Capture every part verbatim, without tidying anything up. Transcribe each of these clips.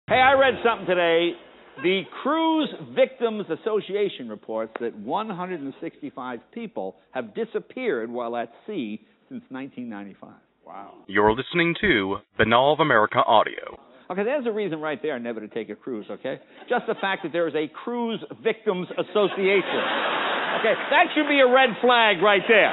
Hey, I read something today. The Cruise Victims Association reports that one hundred sixty-five people have disappeared while at sea since nineteen ninety-five. Wow. You're listening to Banal of America Audio. Okay, there's a reason right there never to take a cruise, okay? Just the fact that there is a Cruise Victims Association. Okay, that should be a red flag right there.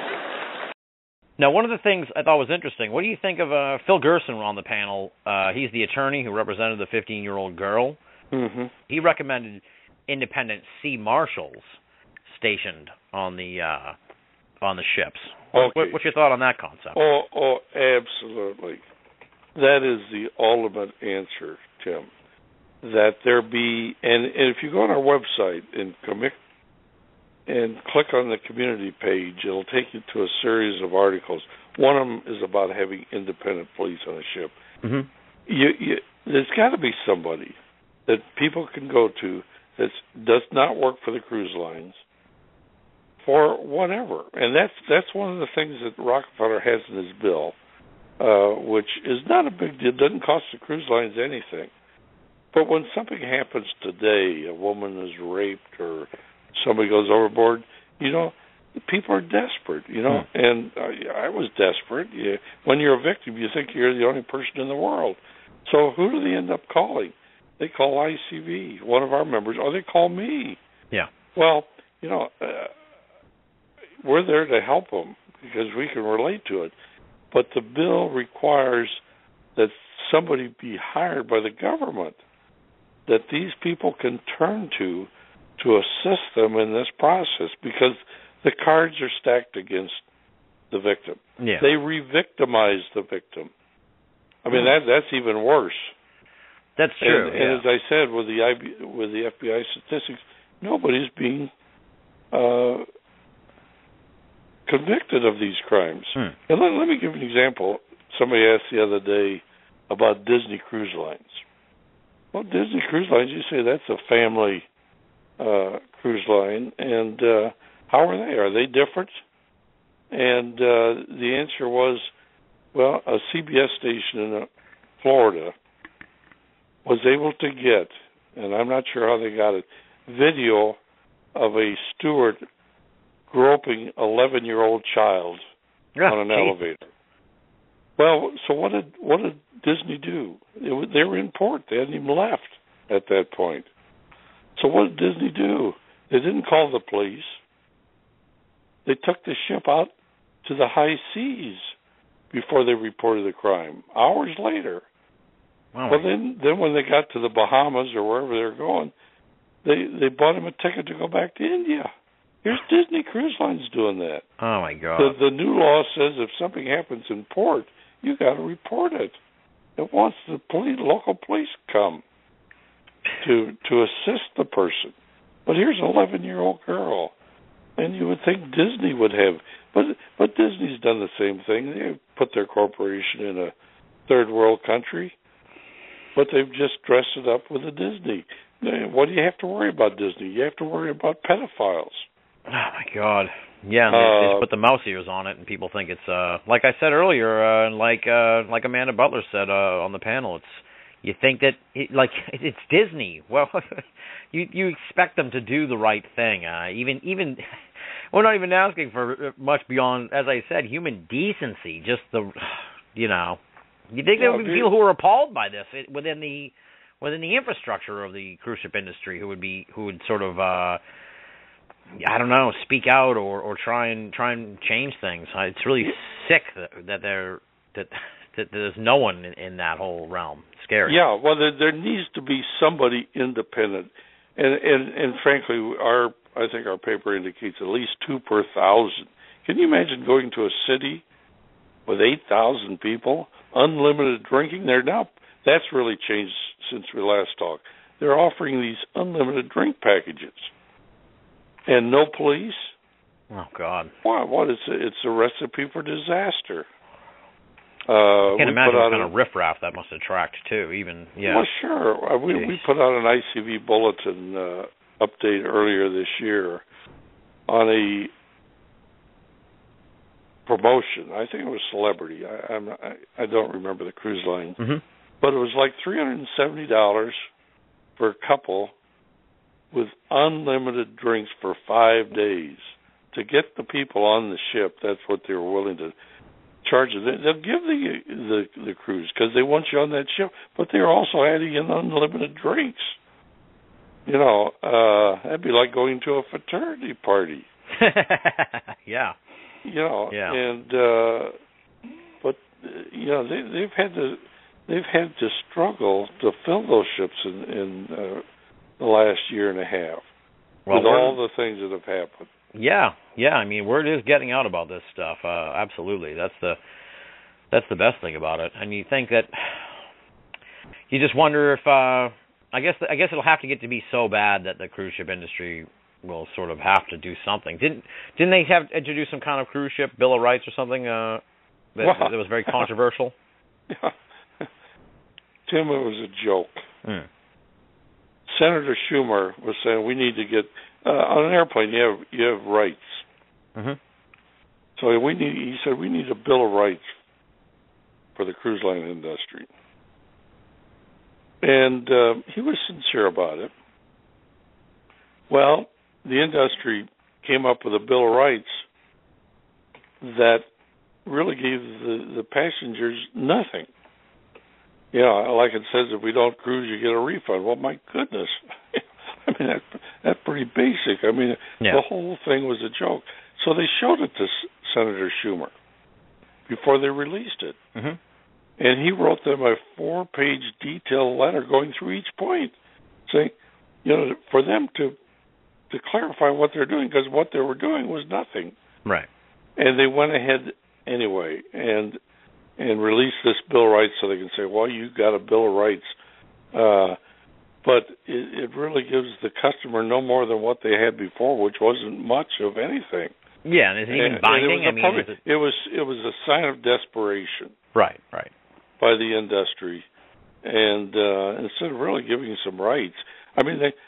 Now, one of the things I thought was interesting, what do you think of uh, Phil Gerson on the panel? Uh, he's the attorney who represented the fifteen-year-old girl. Mm-hmm. He recommended independent sea marshals stationed on the uh, on the ships. Okay. What, what's your thought on that concept? Oh, oh, absolutely. That is the ultimate answer, Tim. That there be, and, and if you go on our website and commit and click on the community page, it'll take you to a series of articles. One of them is about having independent police on a ship. Mm-hmm. You, you, there's got to be somebody that people can go to that does not work for the cruise lines for whatever. And that's that's one of the things that Rockefeller has in his bill, uh, which is not a big deal. It doesn't cost the cruise lines anything. But when something happens today, a woman is raped or somebody goes overboard, you know, people are desperate, you know, hmm. and I, I was desperate. You, when you're a victim, you think you're the only person in the world. So who do they end up calling? They call I C V, one of our members, or they call me. Yeah. Well, you know, uh, we're there to help them because we can relate to it. But the bill requires that somebody be hired by the government that these people can turn to to assist them in this process because the cards are stacked against the victim. Yeah. They re-victimize the victim. I mean, that that's even worse. That's true. And, yeah. and as I said, with the I B, with the F B I statistics, nobody's being uh, convicted of these crimes. Hmm. And let, let me give you an example. Somebody asked the other day about Disney Cruise Lines. Well, Disney Cruise Lines, you say that's a family uh, cruise line, and uh, how are they? Are they different? And uh, the answer was, well, a C B S station in uh, Florida was able to get, and I'm not sure how they got it, video of a steward groping eleven-year-old child oh, on an geez. elevator. Well, so what did what did Disney do? It was, they were in port. They hadn't even left at that point. So what did Disney do? They didn't call the police. They took the ship out to the high seas before they reported the crime. Hours later. Oh, well, then, then when they got to the Bahamas or wherever they were going, they they bought him a ticket to go back to India. Here's Disney Cruise Lines doing that. Oh my God! The, the new law says if something happens in port, you got to report it. It wants the police, local police come to to assist the person. But here's an eleven-year-old girl, and you would think Disney would have, but but Disney's done the same thing. They put their corporation in a third world country, but they've just dressed it up with a Disney. What do you have to worry about Disney? You have to worry about pedophiles. Oh my God! Yeah, and they, uh, they just put the mouse ears on it, and people think it's uh, like I said earlier, uh, like uh, like Amanda Butler said uh, on the panel. It's you think that it, like it's Disney. Well, you you expect them to do the right thing. Uh, even even we're not even asking for much beyond, as I said, human decency. Just the you know, you think there would be people who are appalled by this within the within the infrastructure of the cruise ship industry who would be who would sort of. Uh, I don't know, speak out or, or try and try and change things. It's really sick that, that there that, that there's no one in, in that whole realm. It's scary. Yeah, well, there, there needs to be somebody independent, and, and and frankly, our I think our paper indicates at least two per thousand. Can you imagine going to a city with eight thousand people, unlimited drinking? They're now that's really changed since we last talked. They're offering these unlimited drink packages. And no police? Oh, God. What? What? It's a, it's a recipe for disaster. Uh, I can't imagine what kind of riffraff that must attract, too, even, yeah. Well, sure. We, we put out an I C V bulletin uh, update earlier this year on a promotion. I think it was Celebrity. I, I'm, I, I don't remember the cruise line. Mm-hmm. but it was like three hundred seventy dollars for a couple with unlimited drinks for five days. To get the people on the ship, that's what they were willing to charge. They'll give the the, the cruise because they want you on that ship, but they're also adding in unlimited drinks. You know, uh, that'd be like going to a fraternity party. Yeah. You know, yeah. and uh, but you know they, they've had to they've had to struggle to fill those ships in, in uh, the last year and a half well, with all the things that have happened. Yeah, yeah. I mean, word is getting out about this stuff. Uh, absolutely, that's the that's the best thing about it. And you think that you just wonder if uh, I guess I guess it'll have to get to be so bad that the cruise ship industry will sort of have to do something. Didn't didn't they have introduce some kind of cruise ship bill of rights or something uh, that, well, that was very controversial? Yeah. Tim, it was a joke. Mm. Senator Schumer was saying we need to get uh, on an airplane. You have you have rights. Mm-hmm. So we need. He said we need a bill of rights for the cruise line industry, and uh, he was sincere about it. Well, the industry came up with a bill of rights that really gave the, the passengers nothing. Yeah, you know, like it says, if we don't cruise, you get a refund. Well, my goodness. I mean, that, that's pretty basic. I mean, yeah. The whole thing was a joke. So they showed it to S- Senator Schumer before they released it. Mm-hmm. And he wrote them a four-page detailed letter going through each point, saying, you know, for them to to clarify what they're doing, because what they were doing was nothing. Right. And they went ahead anyway and and released this bill of rights so they can say, well, you got a bill of rights. Uh, but it, it really gives the customer no more than what they had before, which wasn't much of anything. Yeah, and is it even and, binding? And it, was I mean, public, is it... it was it was a sign of desperation. Right, right. By the industry, and uh, instead of really giving some rights, I mean they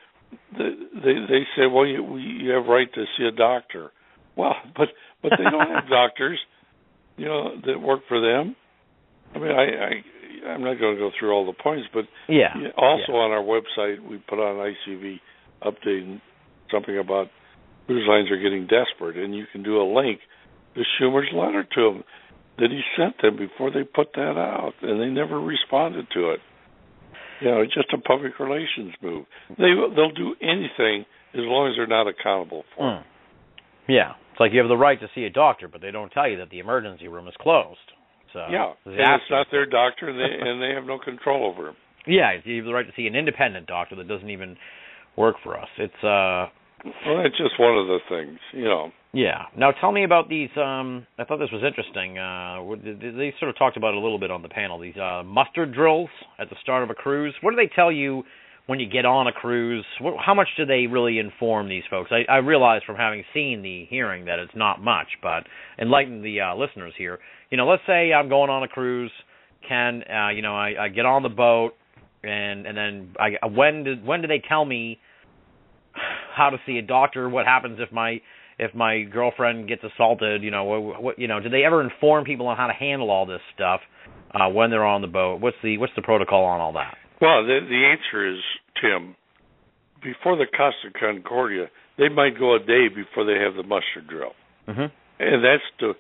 they they say, well, you we, you have right to see a doctor. Well, but but they don't have doctors, you know, that work for them. I mean, I, I I'm not going to go through all the points, but yeah. Also yeah. on our website we put on I C V updating something about cruise lines are getting desperate, and you can do a link to Schumer's letter to them that he sent them before they put that out, and they never responded to it. You know, it's just a public relations move. They they'll do anything as long as they're not accountable for mm. it. Yeah, it's like you have the right to see a doctor, but they don't tell you that the emergency room is closed. So yeah, and it's not their doctor, and they and they have no control over him. Yeah, you have the right to see an independent doctor that doesn't even work for us. It's uh. Well, it's just one of the things, you know. Yeah. Now tell me about these. Um, I thought this was interesting. Uh, they sort of talked about it a little bit on the panel. These uh, muster drills at the start of a cruise. What do they tell you when you get on a cruise? What, how much do they really inform these folks? I, I realize from having seen the hearing that it's not much, but enlighten the uh, listeners here. You know, let's say I'm going on a cruise. Ken, uh, you know, I, I get on the boat, and and then I, when did when do they tell me how to see a doctor? What happens if my if my girlfriend gets assaulted? You know, what, what you know? Do they ever inform people on how to handle all this stuff uh, when they're on the boat? What's the what's the protocol on all that? Well, the the answer is, Tim, before the Costa Concordia, they might go a day before they have the muster drill, mm-hmm. and that's to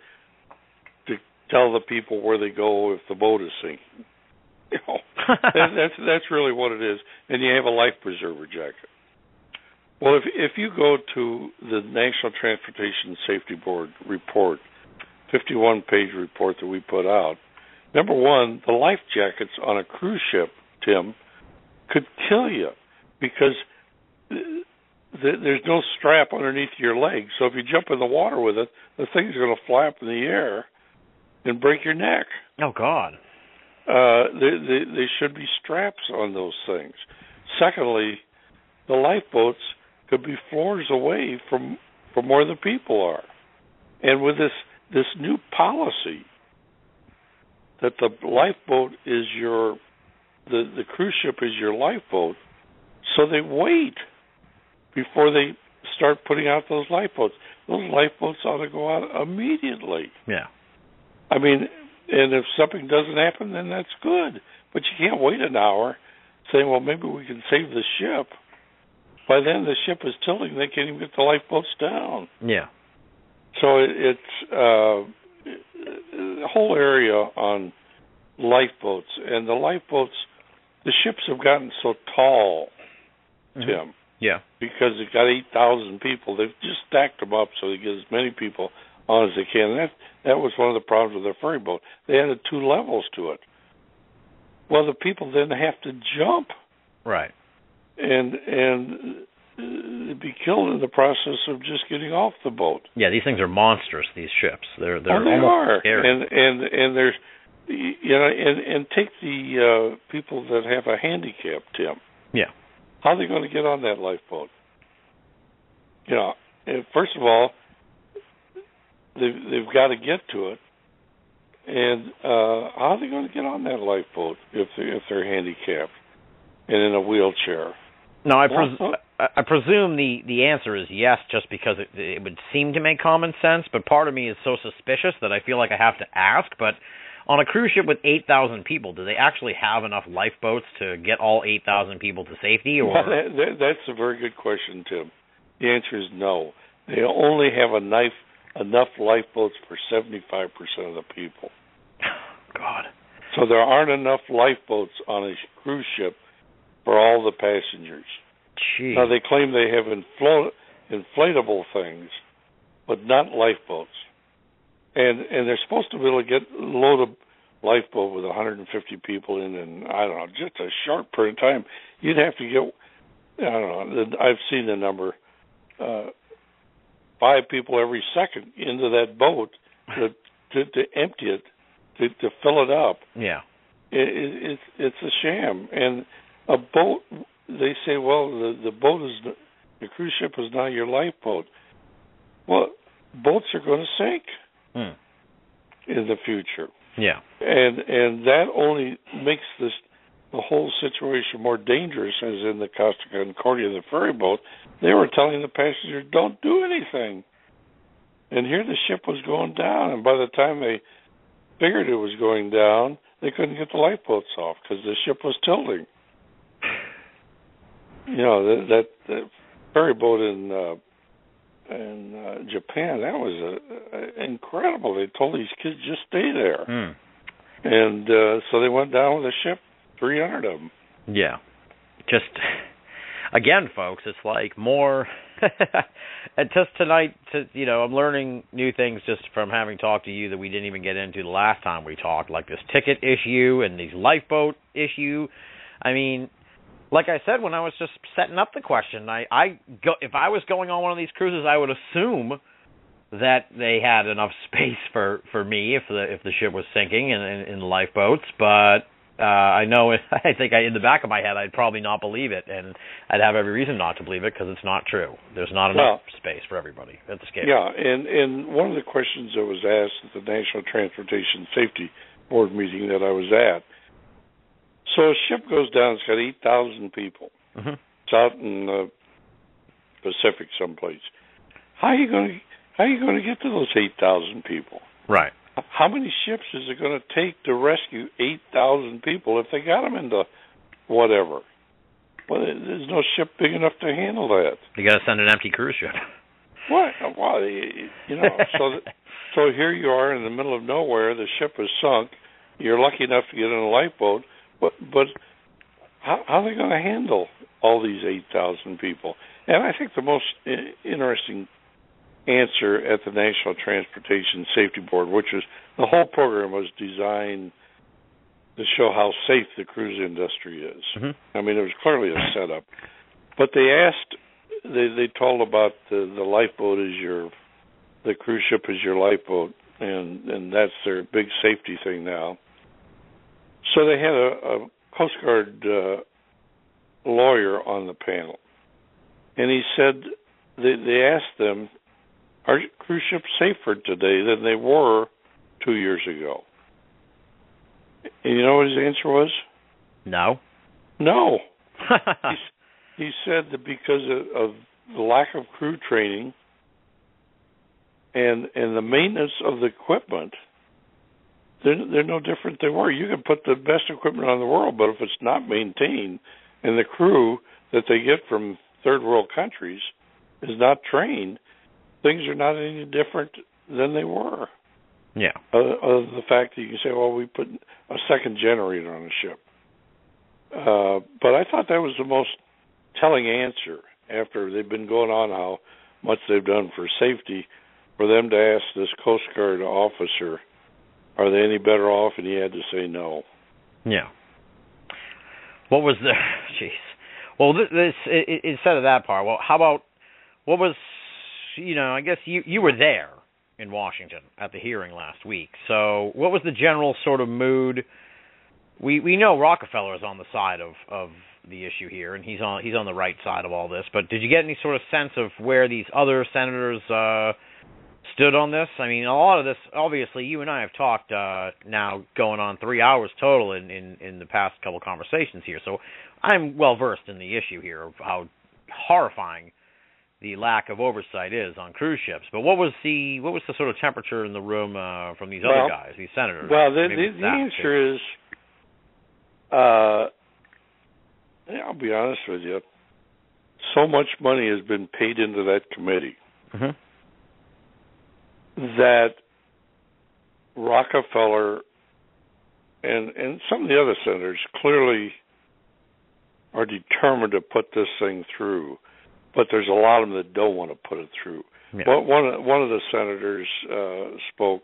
to tell the people where they go if the boat is sinking. You know, that, that's that's really what it is, and you have a life preserver jacket. Well, if if you go to the National Transportation Safety Board report, fifty-one page report that we put out, number one, the life jackets on a cruise ship, Tim, could kill you because th- th- there's no strap underneath your leg. So if you jump in the water with it, the thing's going to fly up in the air and break your neck. Oh, God. Uh, there, there, there should be straps on those things. Secondly, the lifeboats could be floors away from from where the people are. And with this this new policy that the lifeboat is your the, the cruise ship is your lifeboat, so they wait before they start putting out those lifeboats. Those lifeboats ought to go out immediately. Yeah. I mean, and if something doesn't happen, then that's good. But you can't wait an hour saying, well, maybe we can save the ship. By then, the ship is tilting. They can't even get the lifeboats down. Yeah. So it, it's uh, the whole area on lifeboats. And the lifeboats, the ships have gotten so tall, Mm-hmm. Tim. Yeah. Because they've got eight thousand people. They've just stacked them up so they get as many people on as they can. And that, that was one of the problems with their ferry boat. They added two levels to it. Well, the people then have to jump. Right. And and uh, be killed in the process of just getting off the boat. Yeah, these things are monstrous. These ships, they're they're oh, they almost are. scary. And and and there's, you know, and and take the uh, people that have a handicap, Tim. Yeah. How are they going to get on that lifeboat? You know, first of all, they've they've got to get to it, and uh, how are they going to get on that lifeboat if they if they're handicapped and in a wheelchair? No, I, pres- I, I presume the, the answer is yes, just because it, it would seem to make common sense. But part of me is so suspicious that I feel like I have to ask. But on a cruise ship with eight thousand people, do they actually have enough lifeboats to get all eight thousand people to safety? Or well, that, that, that's a very good question, Tim. The answer is no. They only have a knife, enough lifeboats for seventy-five percent of the people. God. So there aren't enough lifeboats on a cruise ship for all the passengers. Jeez. Now, they claim they have infl- inflatable things, but not lifeboats. And and they're supposed to be able to get load a lifeboat with one hundred fifty people in, and I don't know, just a short period of time. You'd have to get, I don't know, I've seen the number, uh, five people every second into that boat to to, to empty it, to, to fill it up. Yeah. It, it, it's it's a sham. And a boat, they say, well, the, the boat is, the cruise ship is now your lifeboat. Well, boats are going to sink Hmm. in the future. Yeah. And and that only makes this the whole situation more dangerous, as in the Costa Concordia, the ferry boat. They were telling the passengers, don't do anything. And here the ship was going down, and by the time they figured it was going down, they couldn't get the lifeboats off because the ship was tilting. You know, that, that, that ferry boat in uh, in uh, Japan, that was uh, incredible. They told these kids, just stay there. Mm. And uh, so they went down with a ship, three hundred of them. Yeah. Just, again, folks, it's like more, and just tonight, to, you know, I'm learning new things just from having talked to you that we didn't even get into the last time we talked, like this ticket issue and these lifeboat issue. I mean, like I said, when I was just setting up the question, I, I go, if I was going on one of these cruises, I would assume that they had enough space for, for me if the if the ship was sinking in, in, in the lifeboats. But uh, I know, I think I, in the back of my head, I'd probably not believe it, and I'd have every reason not to believe it because it's not true. There's not enough well, space for everybody at the scale. Yeah, and, and one of the questions that was asked at the National Transportation Safety Board meeting that I was at, so a ship goes down, it's got eight thousand people. Mm-hmm. It's out in the Pacific someplace. How are you going to how are you going to get to those eight thousand people? Right. How many ships is it going to take to rescue eight thousand people if they got them into whatever? Well, there's no ship big enough to handle that. You got to send an empty cruise ship. What? Well, you know, so that, so here you are in the middle of nowhere. The ship is sunk. You're lucky enough to get in a lifeboat. But, but how, how are they going to handle all these eight thousand people? And I think the most interesting answer at the National Transportation Safety Board, which was the whole program was designed to show how safe the cruise industry is. Mm-hmm. I mean, it was clearly a setup. But they asked, they, they told about the, the lifeboat is your, the cruise ship is your lifeboat, and, and that's their big safety thing now. So they had a, a Coast Guard uh, lawyer on the panel, and he said they, they asked them, are cruise ships safer today than they were two years ago? And you know what his answer was? No. No. he, he said that because of, of the lack of crew training and and the maintenance of the equipment, they're they're no different than they were. You can put the best equipment on the world, but if it's not maintained and the crew that they get from third world countries is not trained, things are not any different than they were. Yeah. Other, other than the fact that you can say, well, we put a second generator on the ship. Uh, but I thought that was the most telling answer after they've been going on how much they've done for safety, for them to ask this Coast Guard officer, are they any better off? And he had to say no. Yeah. What was the... Jeez. Well, this, this instead of that part, well, how about, what was, you know, I guess you, you were there in Washington at the hearing last week. So what was the general sort of mood? We we know Rockefeller is on the side of, of the issue here, and he's on he's on the right side of all this. But did you get any sort of sense of where these other senators uh, stood on this? I mean, a lot of this, obviously, you and I have talked uh, now going on three hours total in, in, in the past couple of conversations here. So I'm well-versed in the issue here of how horrifying the lack of oversight is on cruise ships. But what was the what was the sort of temperature in the room uh, from these well, other guys, these senators? Well, the, the, the answer too. is, uh, I'll be honest with you, so much money has been paid into that committee mm-hmm. that Rockefeller and and some of the other senators clearly are determined to put this thing through, but there's a lot of them that don't want to put it through. Yeah. Well, one of, one of the senators uh, spoke,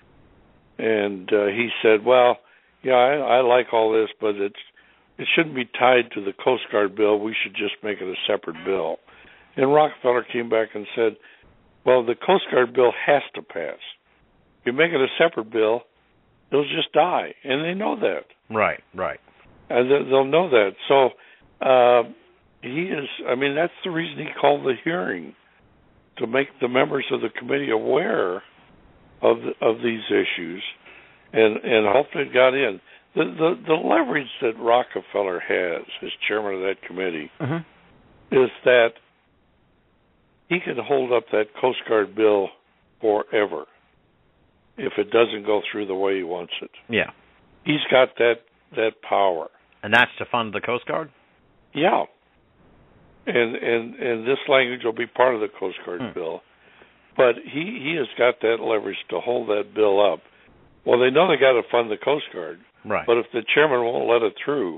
and uh, he said, "Well, yeah, I, I like all this, but it's it shouldn't be tied to the Coast Guard bill. We should just make it a separate bill." And Rockefeller came back and said, "Well, the Coast Guard bill has to pass. If you make it a separate bill, it'll just die," and they know that. Right, right. And they'll know that. So. Uh, he is, I mean, that's the reason he called the hearing, to make the members of the committee aware of the, of these issues, and, and hopefully it got in. The, the the leverage that Rockefeller has as chairman of that committee mm-hmm. is that he can hold up that Coast Guard bill forever if it doesn't go through the way he wants it. Yeah. He's got that, that power. And that's to fund the Coast Guard? Yeah, and and and this language will be part of the Coast Guard hmm. bill, but he he has got that leverage to hold that bill up. Well, they know they got to fund the Coast Guard, right? But if the chairman won't let it through,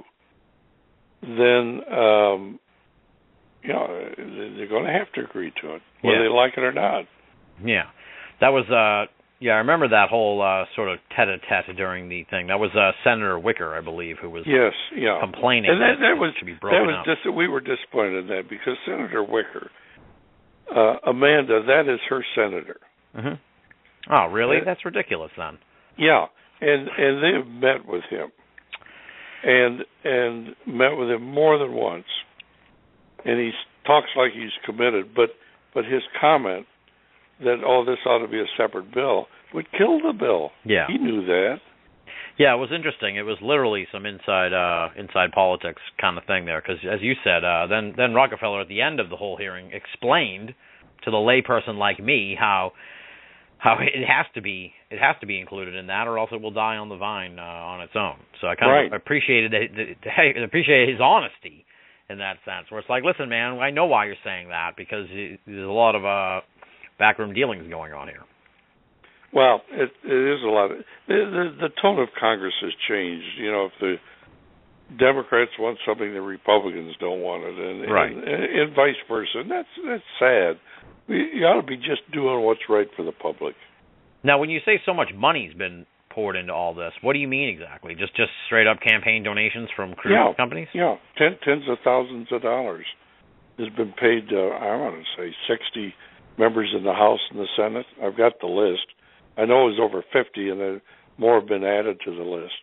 then um, you know they're going to have to agree to it, whether yeah. they like it or not. Yeah, that was uh yeah I remember that whole uh, sort of tete-a-tete during the thing. That was uh, Senator Wicker, I believe, who was yes, yeah. complaining and that, that, that was it should be broken that was up. Dis- we were disappointed in that because Senator Wicker, uh, Amanda, that is her senator. Mm-hmm. Oh, really? And, that's ridiculous then. Yeah, and and they've met with him, and and met with him more than once, and he talks like he's committed. But but his comment that, oh, this ought to be a separate bill, would kill the bill. Yeah. He knew that. Yeah, it was interesting. It was literally some inside uh, inside politics kind of thing there, because as you said, uh, then then Rockefeller at the end of the whole hearing explained to the layperson like me how how it has to be it has to be included in that, or else it will die on the vine uh, on its own. So I kind right. of appreciated that, that, that appreciated his honesty in that sense, where it's like, listen, man, I know why you're saying that, because it, there's a lot of uh, backroom dealings going on here. Well, it, it is a lot. Of, the, the the tone of Congress has changed. You know, if the Democrats want something, the Republicans don't want it, and right. and, and vice versa. And that's that's sad. We, you ought to be just doing what's right for the public. Now, when you say so much money's been poured into all this, what do you mean exactly? Just just straight up campaign donations from cruise yeah, companies? Yeah, ten, tens of thousands of dollars has been paid. Uh, I want to say sixty members in the House and the Senate. I've got the list. I know it was over fifty, and then more have been added to the list.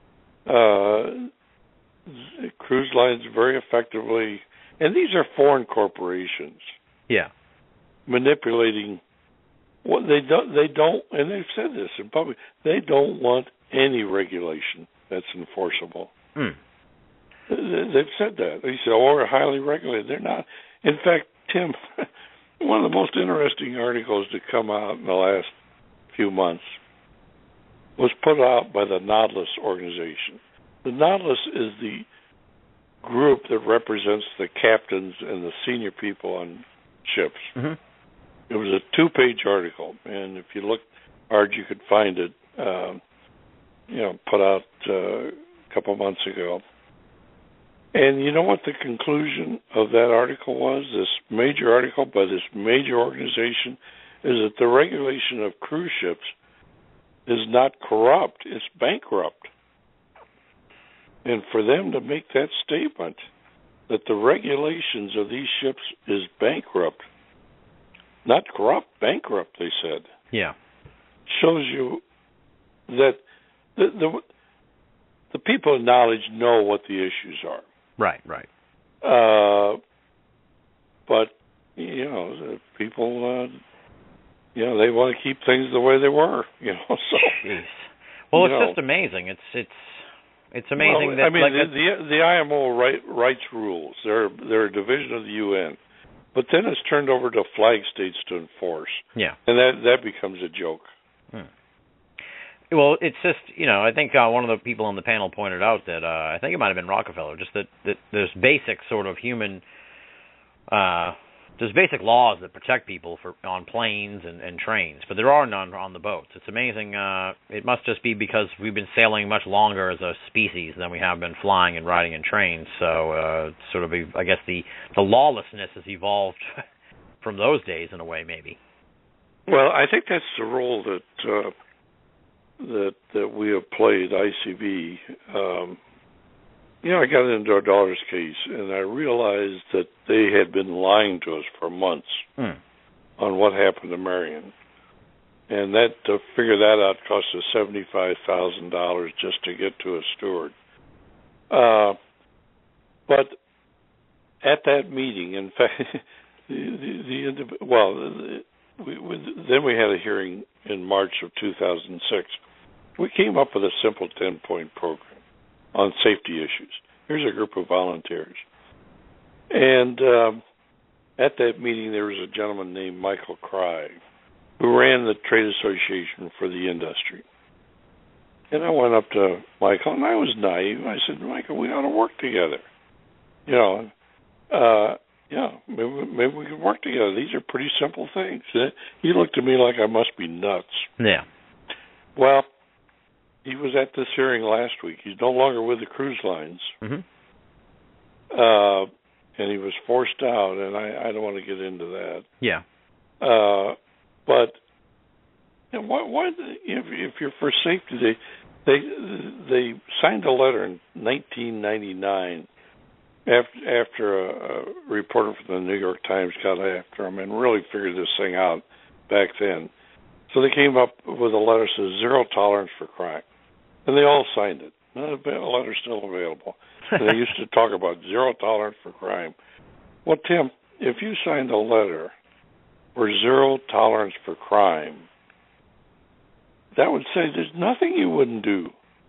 Uh, cruise lines very effectively, and these are foreign corporations. Yeah, manipulating. What they don't, they don't, and they've said this in public. They don't want any regulation that's enforceable. Mm. They've said that. They say, "Oh, we're highly regulated." They're not. In fact, Tim, one of the most interesting articles to come out in the last few months was put out by the Nautilus organization. The Nautilus is the group that represents the captains and the senior people on ships. Mm-hmm. It was a two-page article, and if you look hard, you could find it. Um, you know, put out uh, a couple of months ago. And you know what the conclusion of that article was? This major article by this major organization is that the regulation of cruise ships is not corrupt, it's bankrupt. And for them to make that statement, that the regulations of these ships is bankrupt, not corrupt, bankrupt, they said. Yeah. Shows you that the, the, the people of knowledge know what the issues are. Right, right. Uh, but, you know, the people, uh, you know, they want to keep things the way they were, you know. So, jeez. Well, it's know, just amazing. It's it's it's amazing well, that. I mean, like, the, the the I M O right, writes rules. They're they're a division of the U N, but then it's turned over to flag states to enforce. Yeah, and that that becomes a joke. Hmm. Well, it's just, you know, I think uh, one of the people on the panel pointed out that uh, I think it might have been Rockefeller, just that, that there's basic sort of human, uh, there's basic laws that protect people for on planes and, and trains, but there are none on the boats. It's amazing. Uh, it must just be because we've been sailing much longer as a species than we have been flying and riding in trains. So uh, sort of, I guess the, the lawlessness has evolved from those days in a way, maybe. Well, I think that's the role that. Uh, that that we have played, I C B. Um, you know, I got into our daughter's case, and I realized that they had been lying to us for months hmm. on what happened to Marion. And that to figure that out cost us seventy-five thousand dollars just to get to a steward. Uh, but at that meeting, in fact, the, the, the well, the, we, we, then we had a hearing in March of two thousand six. We came up with a simple ten-point program on safety issues. Here's a group of volunteers. And um, at that meeting, there was a gentleman named Michael Cry, who ran the trade association for the industry. And I went up to Michael, and I was naive. I said, Michael, we ought to work together. You know, uh, yeah, maybe, maybe we can work together. These are pretty simple things. He looked at me like I must be nuts. Yeah. Well, he was at this hearing last week. He's no longer with the cruise lines. Mm-hmm. Uh, and he was forced out, and I, I don't want to get into that. Yeah. Uh, but you know, why, why if, if you're for safety, they they they signed a letter in nineteen ninety-nine after after a, a reporter from the New York Times got after them and really figured this thing out back then. So they came up with a letter that says zero tolerance for crime, and they all signed it. The letter's still available. And they used to talk about zero tolerance for crime. Well, Tim, if you signed a letter for zero tolerance for crime, that would say there's nothing you wouldn't do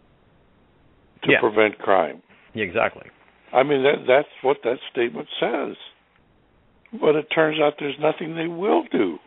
to yeah. prevent crime. Yeah, exactly. I mean, that that's what that statement says. But it turns out there's nothing they will do,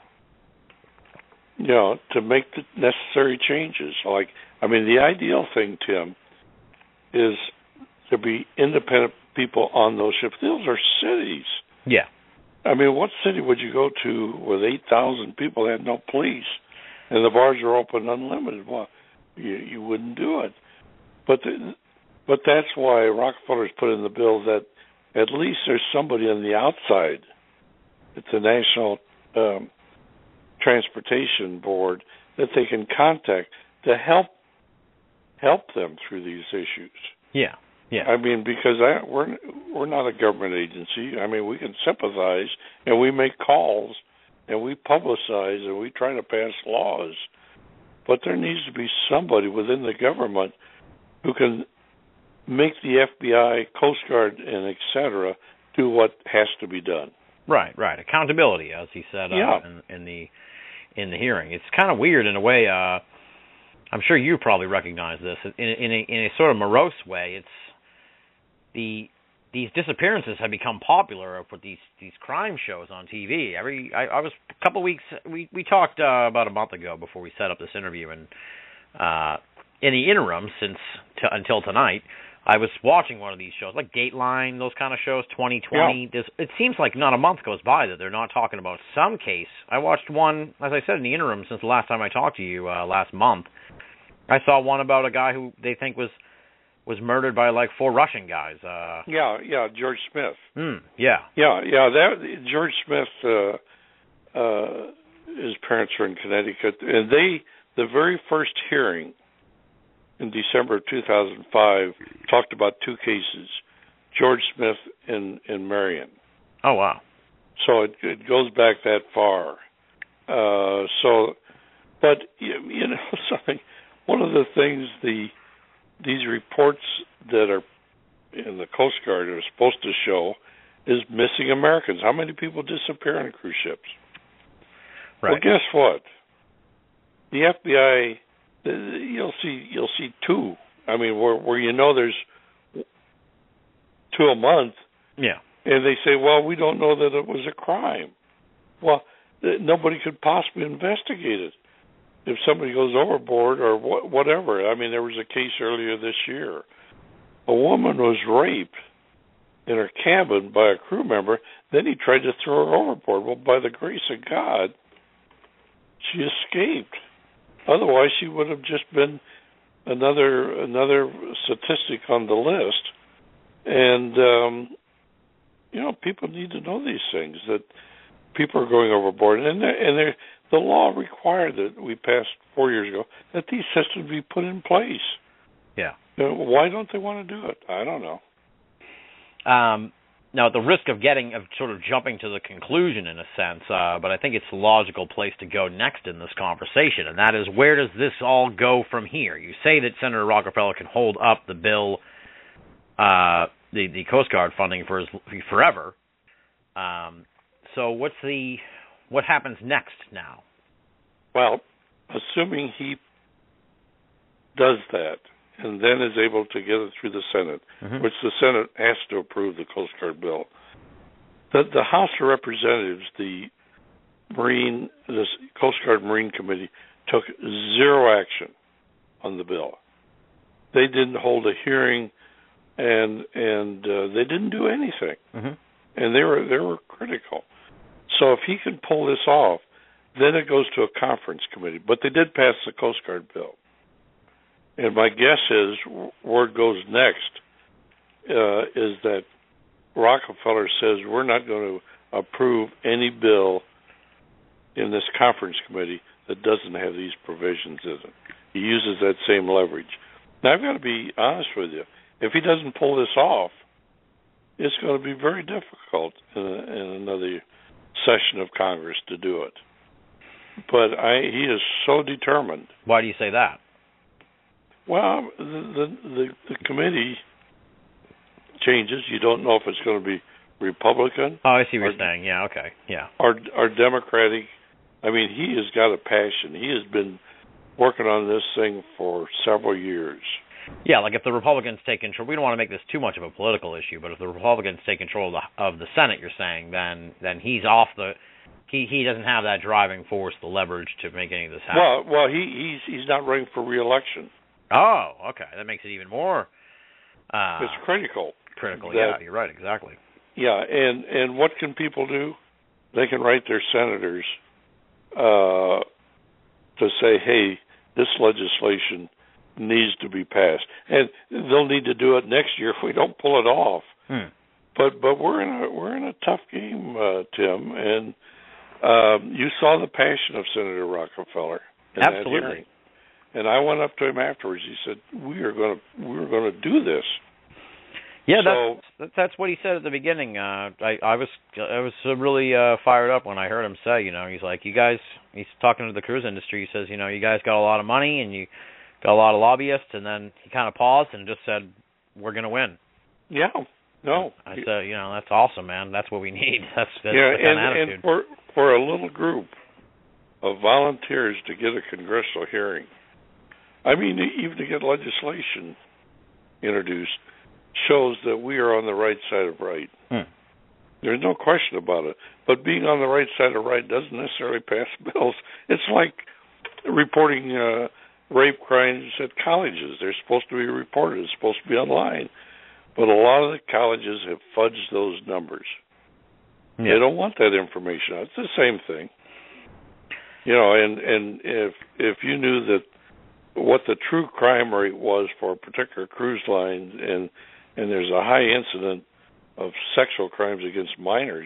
you know, to make the necessary changes. Like, I mean, the ideal thing, Tim, is to be independent people on those ships. Those are cities. Yeah. I mean, what city would you go to with eight thousand people that had no police and the bars are open unlimited? Well, you, you wouldn't do it. But the, but that's why Rockefeller's put in the bill that at least there's somebody on the outside at the National um, Transportation Board that they can contact to help help them through these issues. Yeah, yeah. I mean, because I, we're we're not a government agency. I mean, we can sympathize and we make calls and we publicize and we try to pass laws, but there needs to be somebody within the government who can make the F B I, Coast Guard, and et cetera do what has to be done. Right, right. Accountability, as he said uh, yeah. in, in the in the hearing. It's kind of weird in a way. Uh, I'm sure you probably recognize this in, in, a, in a sort of morose way. It's the these disappearances have become popular with these these crime shows on T V. Every I, I was a couple of weeks. We we talked uh, about a month ago before we set up this interview, and uh, in the interim, since t- until tonight, I was watching one of these shows, like Dateline, those kind of shows, twenty twenty. Yeah. It seems like not a month goes by that they're not talking about some case. I watched one, as I said, in the interim since the last time I talked to you uh, last month. I saw one about a guy who they think was was murdered by like four Russian guys. Uh, yeah, yeah, George Smith. Mm, yeah. Yeah, yeah, that George Smith, uh, uh, his parents are in Connecticut, and they, the very first hearing in December of two thousand five, talked about two cases, George Smith and, and Marion. Oh, wow. So it, it goes back that far. Uh, so, but, you, you know, something, one of the things the these reports that are in the Coast Guard are supposed to show is missing Americans. How many people disappear on cruise ships? Right. Well, guess what? The F B I, you'll see, you'll see two. I mean, where where you know there's two a month. Yeah. And they say, well, we don't know that it was a crime. Well, nobody could possibly investigate it if somebody goes overboard or wh- whatever. I mean, there was a case earlier this year. A woman was raped in her cabin by a crew member. Then he tried to throw her overboard. Well, by the grace of God, she escaped. Otherwise, she would have just been another another statistic on the list. And, um, you know, people need to know these things, that people are going overboard. And, and they're, the law required that we passed four years ago that these systems be put in place. Yeah. You know, why don't they want to do it? I don't know. Um, now, at the risk of getting, of sort of jumping to the conclusion in a sense, uh, but I think it's the logical place to go next in this conversation, and that is, where does this all go from here? You say that Senator Rockefeller can hold up the bill, uh, the, the Coast Guard funding for his, forever. Um, so what's the, what happens next now? Well, assuming he does that and then is able to get it through the Senate, mm-hmm. which the Senate has to approve the Coast Guard bill, the, the House of Representatives, the Marine, the Coast Guard Marine Committee, took zero action on the bill. They didn't hold a hearing, and and uh, they didn't do anything, mm-hmm. and they were they were critical. So if he can pull this off, then it goes to a conference committee. But they did pass the Coast Guard bill. And my guess is, where it goes next, uh, is that Rockefeller says we're not going to approve any bill in this conference committee that doesn't have these provisions in it. He uses that same leverage. Now, I've got to be honest with you. If he doesn't pull this off, it's going to be very difficult in, a, in another session of Congress to do it. But I, he is so determined. Why do you say that? Well, the, the the the committee changes. You don't know if it's going to be Republican. Oh, I see what or, you're saying. Yeah, okay, yeah. Or or Democratic. I mean, he has got a passion. He has been working on this thing for several years. Yeah, like if the Republicans take control, we don't want to make this too much of a political issue, but if the Republicans take control of the, of the Senate, you're saying, then then he's off the. He he doesn't have that driving force, the leverage to make any of this happen. Well, well, he he's he's not running for re-election. Oh, okay. That makes it even more... Uh, it's critical. Critical, that, yeah. You're right, exactly. Yeah, and, and what can people do? They can write their senators uh, to say, hey, this legislation needs to be passed. And they'll need to do it next year if we don't pull it off. Hmm. But but we're in a, we're in a tough game, uh, Tim, and um, you saw the passion of Senator Rockefeller in Absolutely. that hearing. And I went up to him afterwards. He said, "We are going to, we are going to do this." Yeah, so, that's that's what he said at the beginning. Uh, I I was I was really uh, fired up when I heard him say, you know, he's like, you guys. He's talking to the cruise industry. He says, you know, you guys got a lot of money and you got a lot of lobbyists. And then he kind of paused and just said, "We're going to win." Yeah. No. I said, you know, that's awesome, man. That's what we need. That's, that's yeah, the kind and, of attitude. and for for a little group of volunteers to get a congressional hearing. I mean, even to get legislation introduced shows that we are on the right side of right. Hmm. There's no question about it. But being on the right side of right doesn't necessarily pass bills. It's like reporting uh, rape crimes at colleges. They're supposed to be reported. It's supposed to be online. But a lot of the colleges have fudged those numbers. Yeah. They don't want that information out. It's the same thing. You know, and, and if if you knew that what the true crime rate was for a particular cruise line, and and there's a high incident of sexual crimes against minors,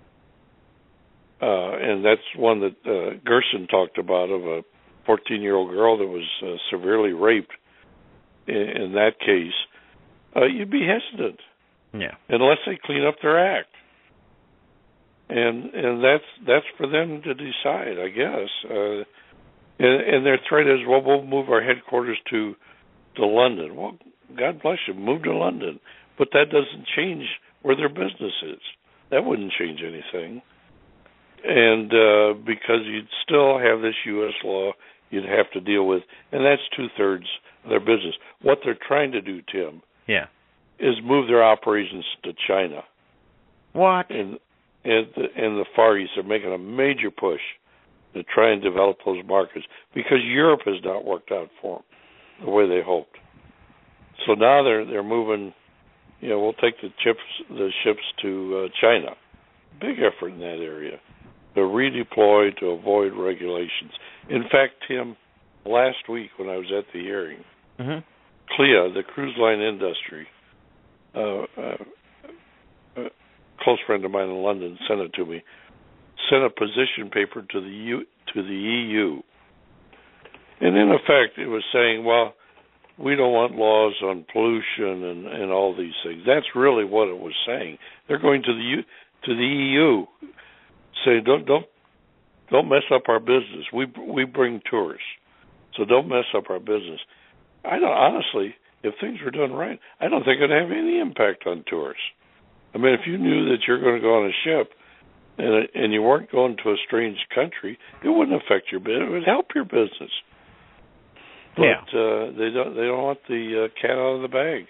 uh, and that's one that uh, Gerson talked about, of a fourteen-year-old girl that was uh, severely raped. In, in that case, uh, you'd be hesitant, yeah, unless they clean up their act. And and that's that's for them to decide, I guess. Uh, and, and their threat is, well, we'll move our headquarters to to London. Well, God bless you, move to London. But that doesn't change where their business is. That wouldn't change anything. And uh, because you'd still have this U S law you'd have to deal with, and that's two-thirds of their business. What they're trying to do, Tim, yeah, is move their operations to China. What? And And the, and the Far East are making a major push to try and develop those markets, because Europe has not worked out for them the way they hoped. So now they're they're moving. You know, we'll take the chips the ships to uh, China. Big effort in that area to redeploy to avoid regulations. In fact, Tim, last week when I was at the hearing, mm-hmm. C L I A, the cruise line industry. Uh, uh, uh, close friend of mine in London sent it to me, sent a position paper to the U, to the E U. And in effect, it was saying, well, we don't want laws on pollution and, and all these things. That's really what it was saying. They're going to the U, to the E U, saying, don't don't don't mess up our business. We we bring tourists, so don't mess up our business. I don't honestly, if things were done right, I don't think it'd have any impact on tourists. I mean, if you knew that you're going to go on a ship and and you weren't going to a strange country, it wouldn't affect your business. It would help your business. But yeah. uh, they don't they don't want the uh, cat out of the bag.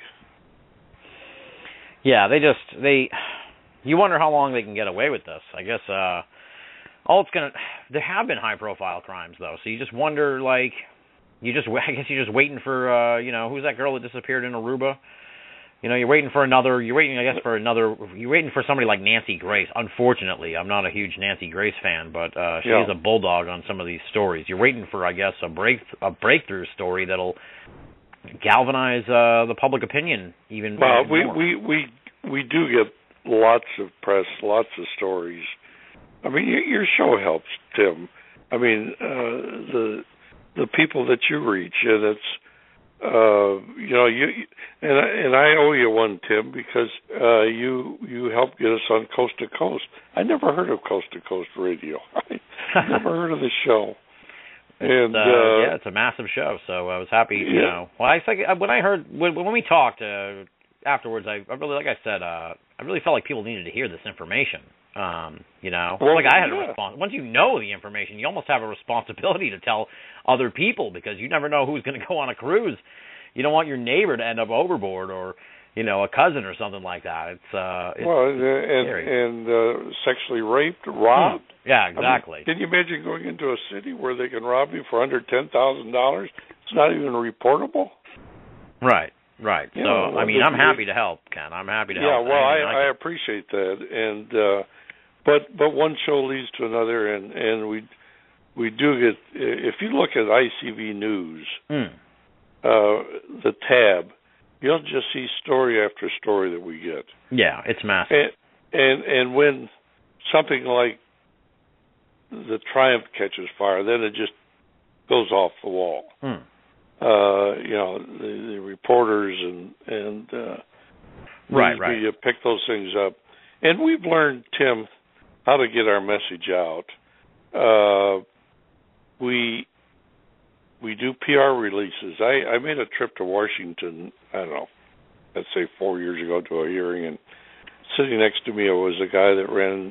Yeah, they just they. You wonder how long they can get away with this. I guess uh, all it's gonna. There have been high profile crimes though, so you just wonder like, you just I guess you're just waiting for uh, you know, who's that girl that disappeared in Aruba? You know, you're waiting for another, you're waiting, I guess, for another, you're waiting for somebody like Nancy Grace. Unfortunately, I'm not a huge Nancy Grace fan, but uh, she yeah. is a bulldog on some of these stories. You're waiting for, I guess, a break, a breakthrough story that'll galvanize uh, the public opinion even well, more. Well, we, we, we, we do get lots of press, lots of stories. I mean, your, your show helps, Tim. I mean, uh, the the people that you reach, and it's, Uh, you know, you and I, and I owe you one, Tim, because uh, you you helped get us on Coast to Coast. I never heard of Coast to Coast Radio. I never heard of the show. And uh, uh, yeah, it's a massive show. So I was happy. Yeah. You know, well, I think when I heard when, when we talked uh, afterwards, I, I really, like I said, uh, I really felt like people needed to hear this information. Um, you know, well, like I had yeah. a response. Once you know the information, you almost have a responsibility to tell other people, because you never know who's going to go on a cruise. You don't want your neighbor to end up overboard, or, you know, a cousin or something like that. It's uh, it's well, and scary. and uh, sexually raped, robbed. Hmm. Yeah, exactly. I mean, can you imagine going into a city where they can rob you for under ten thousand dollars? It's not even reportable. Right. Right. You so, know, I mean, I'm happy to help, Ken. I'm happy to yeah, help. Yeah, well, I, I, I appreciate that, and uh, but but one show leads to another, and, and we we do get, if you look at I C V News, mm. uh, the tab, you'll just see story after story that we get. Yeah, it's massive. And and, and when something like the Triumph catches fire, then it just goes off the wall. Mm. Uh, you know, the, the reporters and and uh, right, right. media pick those things up, and we've learned, Tim, how to get our message out. Uh, we we do P R releases. I, I made a trip to Washington. I don't know, let's say four years ago, to a hearing, and sitting next to me was a guy that ran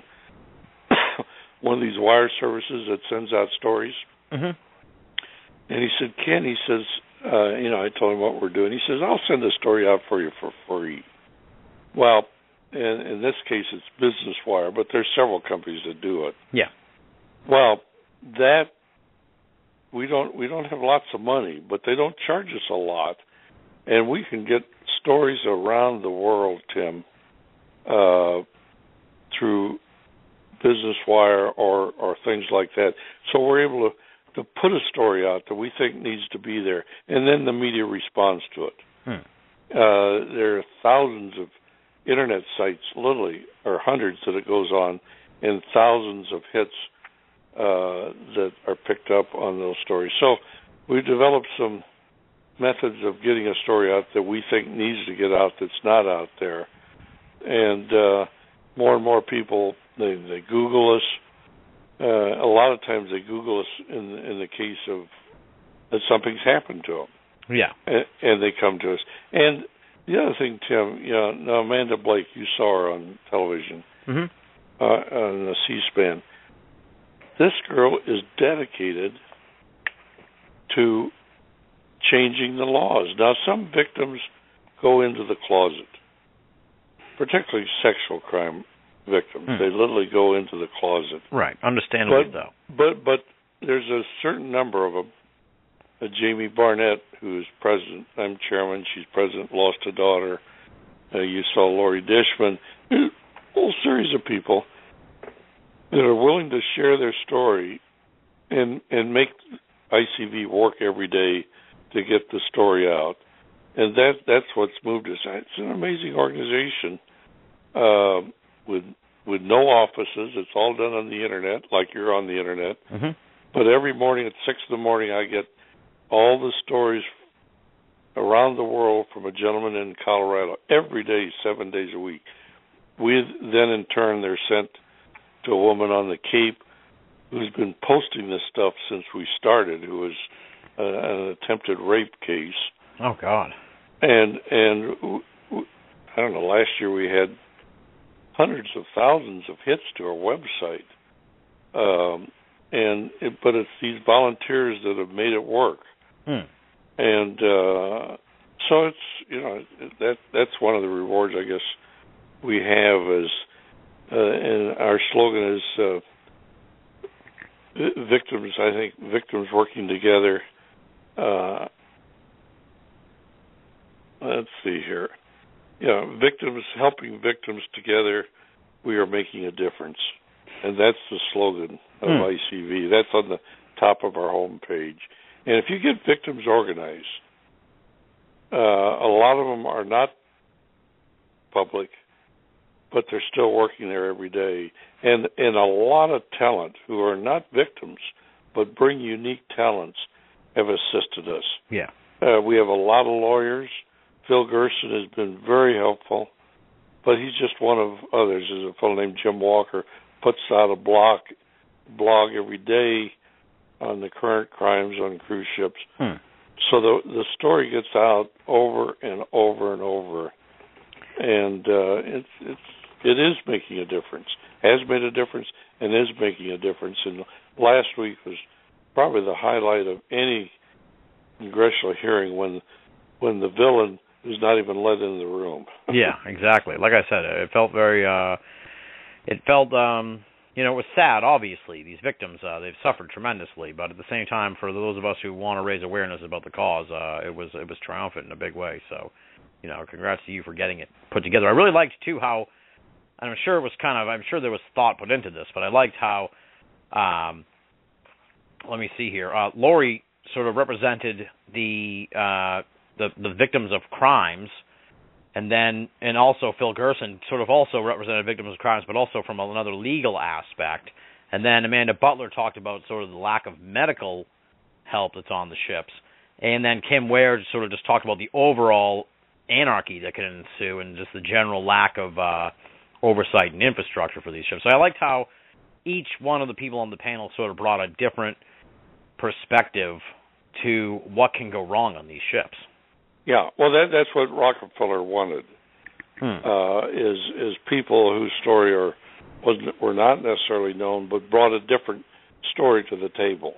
one of these wire services that sends out stories. Mm-hmm. And he said, Ken, he says, uh, you know, I told him what we're doing. He says, I'll send a story out for you for free. Well, in, in this case, it's Business Wire, but there's several companies that do it. Yeah. Well, that we don't we don't have lots of money, but they don't charge us a lot, and we can get stories around the world, Tim, uh, through Business Wire or or things like that. So we're able to, to put a story out that we think needs to be there, and then the media responds to it. Hmm. Uh, there are thousands of internet sites, literally, or hundreds that it goes on, and thousands of hits uh, that are picked up on those stories. So we've developed some methods of getting a story out that we think needs to get out that's not out there. And uh, more and more people, they, they Google us. Uh, a lot of times they Google us in, in the case of that something's happened to them. Yeah. And, and they come to us. And the other thing, Tim, you know, now Amanda Blake, you saw her on television, mm-hmm. uh, on the C-SPAN. This girl is dedicated to changing the laws. Now, some victims go into the closet, particularly sexual crime victims. Hmm. They literally go into the closet. Right, understandably but, though. But but there's a certain number of them. Uh, Jamie Barnett, who is president, I'm chairman, she's president, lost a daughter. Uh, you saw Lori Dishman. There's a whole series of people that are willing to share their story and and make I C V work every day to get the story out. And that that's what's moved us. It's an amazing organization uh, with with no offices. It's all done on the internet, like you're on the internet. Mm-hmm. But every morning at six in the morning, I get all the stories around the world from a gentleman in Colorado every day, seven days a week. We then, in turn, they're sent to a woman on the Cape who's been posting this stuff since we started, who was uh, an attempted rape case. Oh, God. And, and I don't know, last year we had hundreds of thousands of hits to our website. Um, and it, but it's these volunteers that have made it work. Hmm. And uh, so it's, you know, that that's one of the rewards, I guess, we have is, uh, and our slogan is uh, victims, I think, victims working together. Uh, let's see here. Yeah, victims, helping victims together, we are making a difference. And that's the slogan of hmm. I C V. That's on the top of our homepage. And if you get victims organized, uh, a lot of them are not public, but they're still working there every day. And and a lot of talent who are not victims, but bring unique talents, have assisted us. Yeah. Uh, we have a lot of lawyers. Phil Gerson has been very helpful, but he's just one of others. There's a fellow named Jim Walker, puts out a blog, blog every day on the current crimes on cruise ships. Hmm. So the the story gets out over and over and over, and uh, it's it's it is making a difference. Has made a difference and is making a difference. And last week was probably the highlight of any congressional hearing when when the villain was not even let in the room. Yeah, exactly. Like I said, it felt very. Uh, it felt. Um, You know, it was sad, obviously. These victims, uh, they've suffered tremendously. But at the same time, for those of us who want to raise awareness about the cause, uh, it was it was triumphant in a big way. So, you know, congrats to you for getting it put together. I really liked, too, how, and I'm sure it was kind of, I'm sure there was thought put into this, but I liked how, um, let me see here, uh, Lori sort of represented the, uh, the the victims of crimes. And then, and also Phil Gerson sort of also represented victims of crimes, but also from another legal aspect. And then Amanda Butler talked about sort of the lack of medical help that's on the ships. And then Kim Ware sort of just talked about the overall anarchy that can ensue and just the general lack of uh, oversight and infrastructure for these ships. So I liked how each one of the people on the panel sort of brought a different perspective to what can go wrong on these ships. Yeah, well, that that's what Rockefeller wanted. Hmm. Uh, is is people whose story are was were not necessarily known, but brought a different story to the table,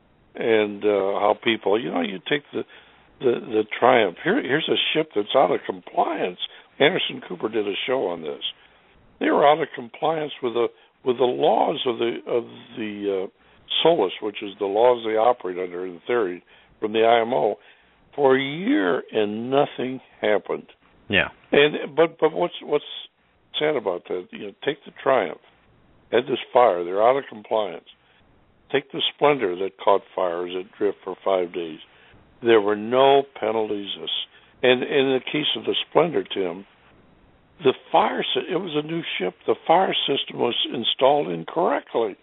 and uh, how people, you know, you take the the, the Triumph. Here, here's a ship that's out of compliance. Anderson Cooper did a show on this. They were out of compliance with the with the laws of the of the uh, SOLAS, which is the laws they operate under in theory from the I M O, for a year and nothing happened. Yeah. And but but what's what's sad about that? You know, take the Triumph, had this fire, they're out of compliance. Take the Splendor that caught fires at Drift for five days. There were no penalties. And in the case of the Splendor, Tim, the fire, it was a new ship. The fire system was installed incorrectly.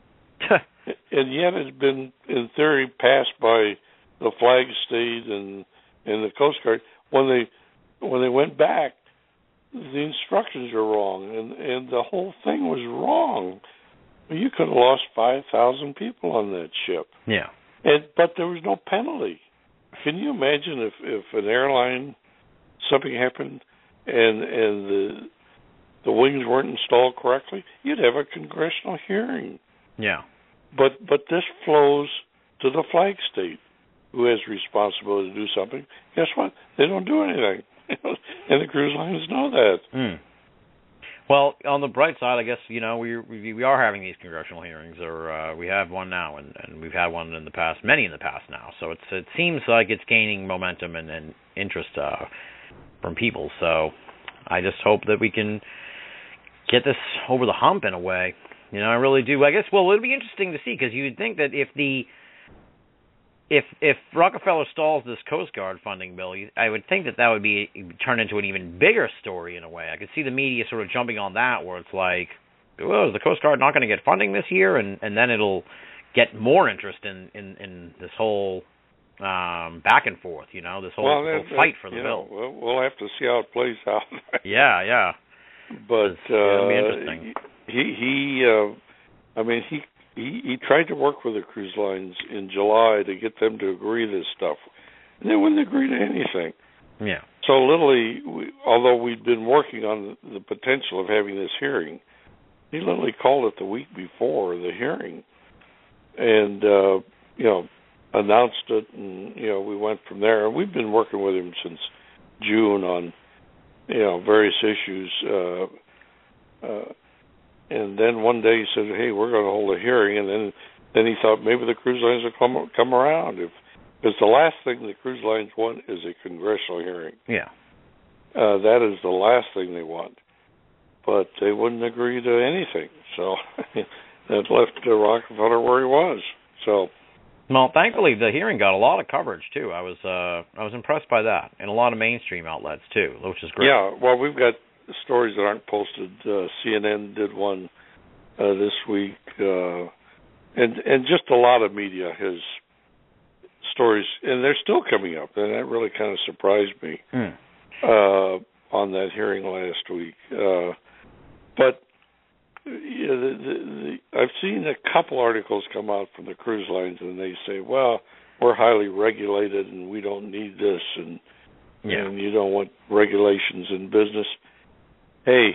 And yet it's been, in theory, passed by the flag state and, and the Coast Guard. When they when they went back, the instructions are wrong, and, and the whole thing was wrong. You could have lost five thousand people on that ship. Yeah. And but there was no penalty. Can you imagine if, if an airline, something happened, and and the the wings weren't installed correctly? You'd have a congressional hearing. Yeah. But but this flows to the flag state, who has responsibility to do something. Guess what? They don't do anything, and the cruise lines know that. Mm. Well, on the bright side, I guess, you know, we we, we are having these congressional hearings, or uh, we have one now, and, and we've had one in the past, many in the past now. So it's it seems like it's gaining momentum and, and interest uh, from people. So I just hope that we can get this over the hump in a way. You know, I really do. I guess, well, it'll be interesting to see, because you'd think that if the If if Rockefeller stalls this Coast Guard funding bill, I would think that that would be turn into an even bigger story in a way. I could see the media sort of jumping on that, where it's like, well, is the Coast Guard not going to get funding this year? And, and then it'll get more interest in, in, in this whole um, back and forth, you know, this whole, well, whole that, fight for the bill. bill. Know, we'll have to see how it plays out. yeah, yeah. But uh, it'll be interesting. interesting. He, he uh, I mean, he. He, he tried to work with the cruise lines in July to get them to agree to this stuff, and they wouldn't agree to anything. Yeah. So literally, we, although we'd been working on the, the potential of having this hearing, he literally called it the week before the hearing, and uh, you know, announced it, and you know, we went from there. And we've been working with him since June on, you know, various issues. Uh, uh, And then one day he said, "Hey, we're going to hold a hearing." And then, then he thought maybe the cruise lines will come come around. If because the last thing the cruise lines want is a congressional hearing. Yeah, uh, that is the last thing they want. But they wouldn't agree to anything, so that left uh, Rockefeller where he was. So, well, thankfully the hearing got a lot of coverage too. I was uh, I was impressed by that, and a lot of mainstream outlets too, which is great. Yeah, well, we've got stories that aren't posted. uh, C N N did one uh, this week, uh, and and just a lot of media has stories, and they're still coming up, and that really kind of surprised me mm. uh, on that hearing last week. Uh, but yeah, the, the, the, I've seen a couple articles come out from the cruise lines, and they say, "Well, we're highly regulated, and we don't need this, and yeah. and you don't want regulations in business." Hey,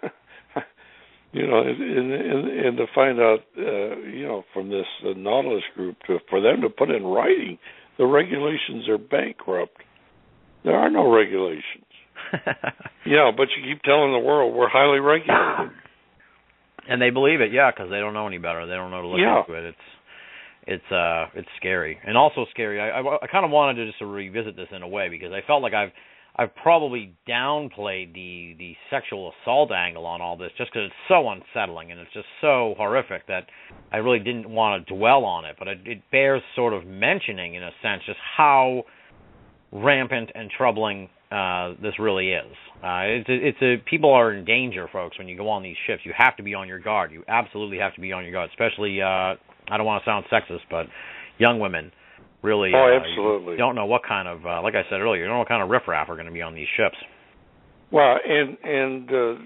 you know, and, and, and to find out, uh, you know, from this uh, Nautilus group, to, for them to put in writing, the regulations are bankrupt. There are no regulations. Yeah, but you keep telling the world we're highly regulated. And they believe it, yeah, because they don't know any better. They don't know to look yeah. into it. It's it's uh it's scary, and also scary. I I, I kind of wanted to just revisit this in a way, because I felt like I've I've probably downplayed the, the sexual assault angle on all this, just because it's so unsettling and it's just so horrific that I really didn't want to dwell on it. But it, it bears sort of mentioning, in a sense, just how rampant and troubling uh, this really is. Uh, it's a, it's a people are in danger, folks. When you go on these ships, you have to be on your guard. You absolutely have to be on your guard, especially. Uh, I don't want to sound sexist, but young women. Really, oh, uh, absolutely. You don't know what kind of, uh, like I said earlier, you don't know what kind of riffraff are going to be on these ships. Well, and and uh,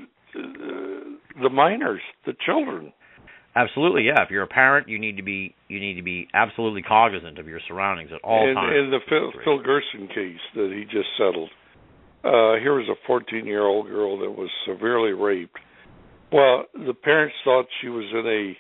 the minors, the children. Absolutely, yeah. If you're a parent, you need to be you need to be absolutely cognizant of your surroundings at all and, times. And the Phil, Phil Gerson case that he just settled, uh, here was a fourteen-year-old girl that was severely raped. Well, the parents thought she was in a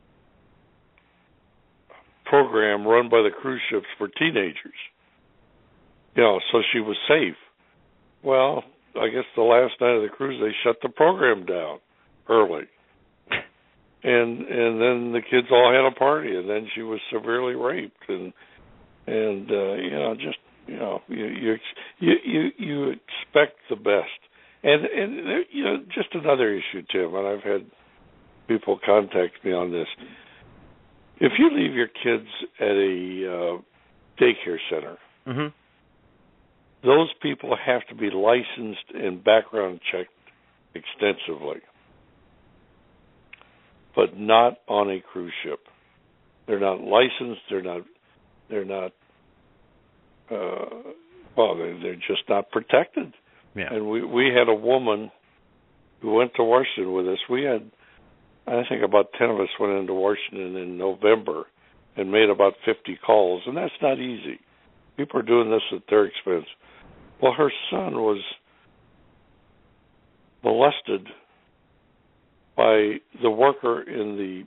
program run by the cruise ships for teenagers, you know, so she was safe. Well, I guess the last night of the cruise, they shut the program down early. and and then the kids all had a party, and then she was severely raped, and and uh, you know, just you know, you you you you, you expect the best, and and you know, just another issue, Tim, and I've had people contact me on this. If you leave your kids at a uh, daycare center, mm-hmm. those people have to be licensed and background checked extensively, but not on a cruise ship. They're not licensed. They're not. They're not. Uh, well, they're, they're just not protected. Yeah. And we we had a woman who went to Washington with us. We had, I think, about ten of us went into Washington in November and made about fifty calls, and that's not easy. People are doing this at their expense. Well, her son was molested by the worker in the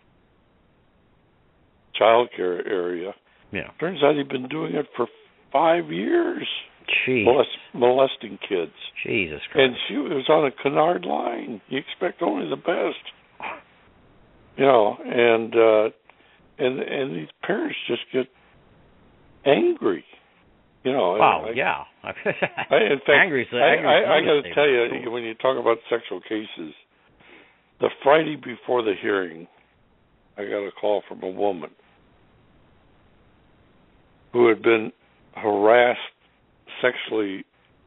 child care area. Yeah. Turns out he'd been doing it for five years, Jeez. molest, molesting kids. Jesus Christ. And she was on a canard line. You expect only the best. You know, and uh, and and these parents just get angry. You know. Wow, I, yeah. I, in fact, angry is I, angry I, I got to statement. tell you, when you talk about sexual cases, the Friday before the hearing, I got a call from a woman who had been harassed, sexually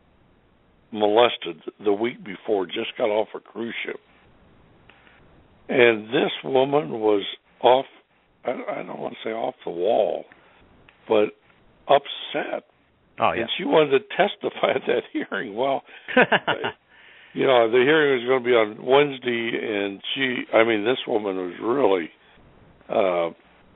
molested the week before, just got off a cruise ship. And this woman was off, I, I don't want to say off the wall, but upset. Oh, yeah. And she wanted to testify at that hearing. Well, you know, the hearing was going to be on Wednesday, and she, I mean, this woman was really uh,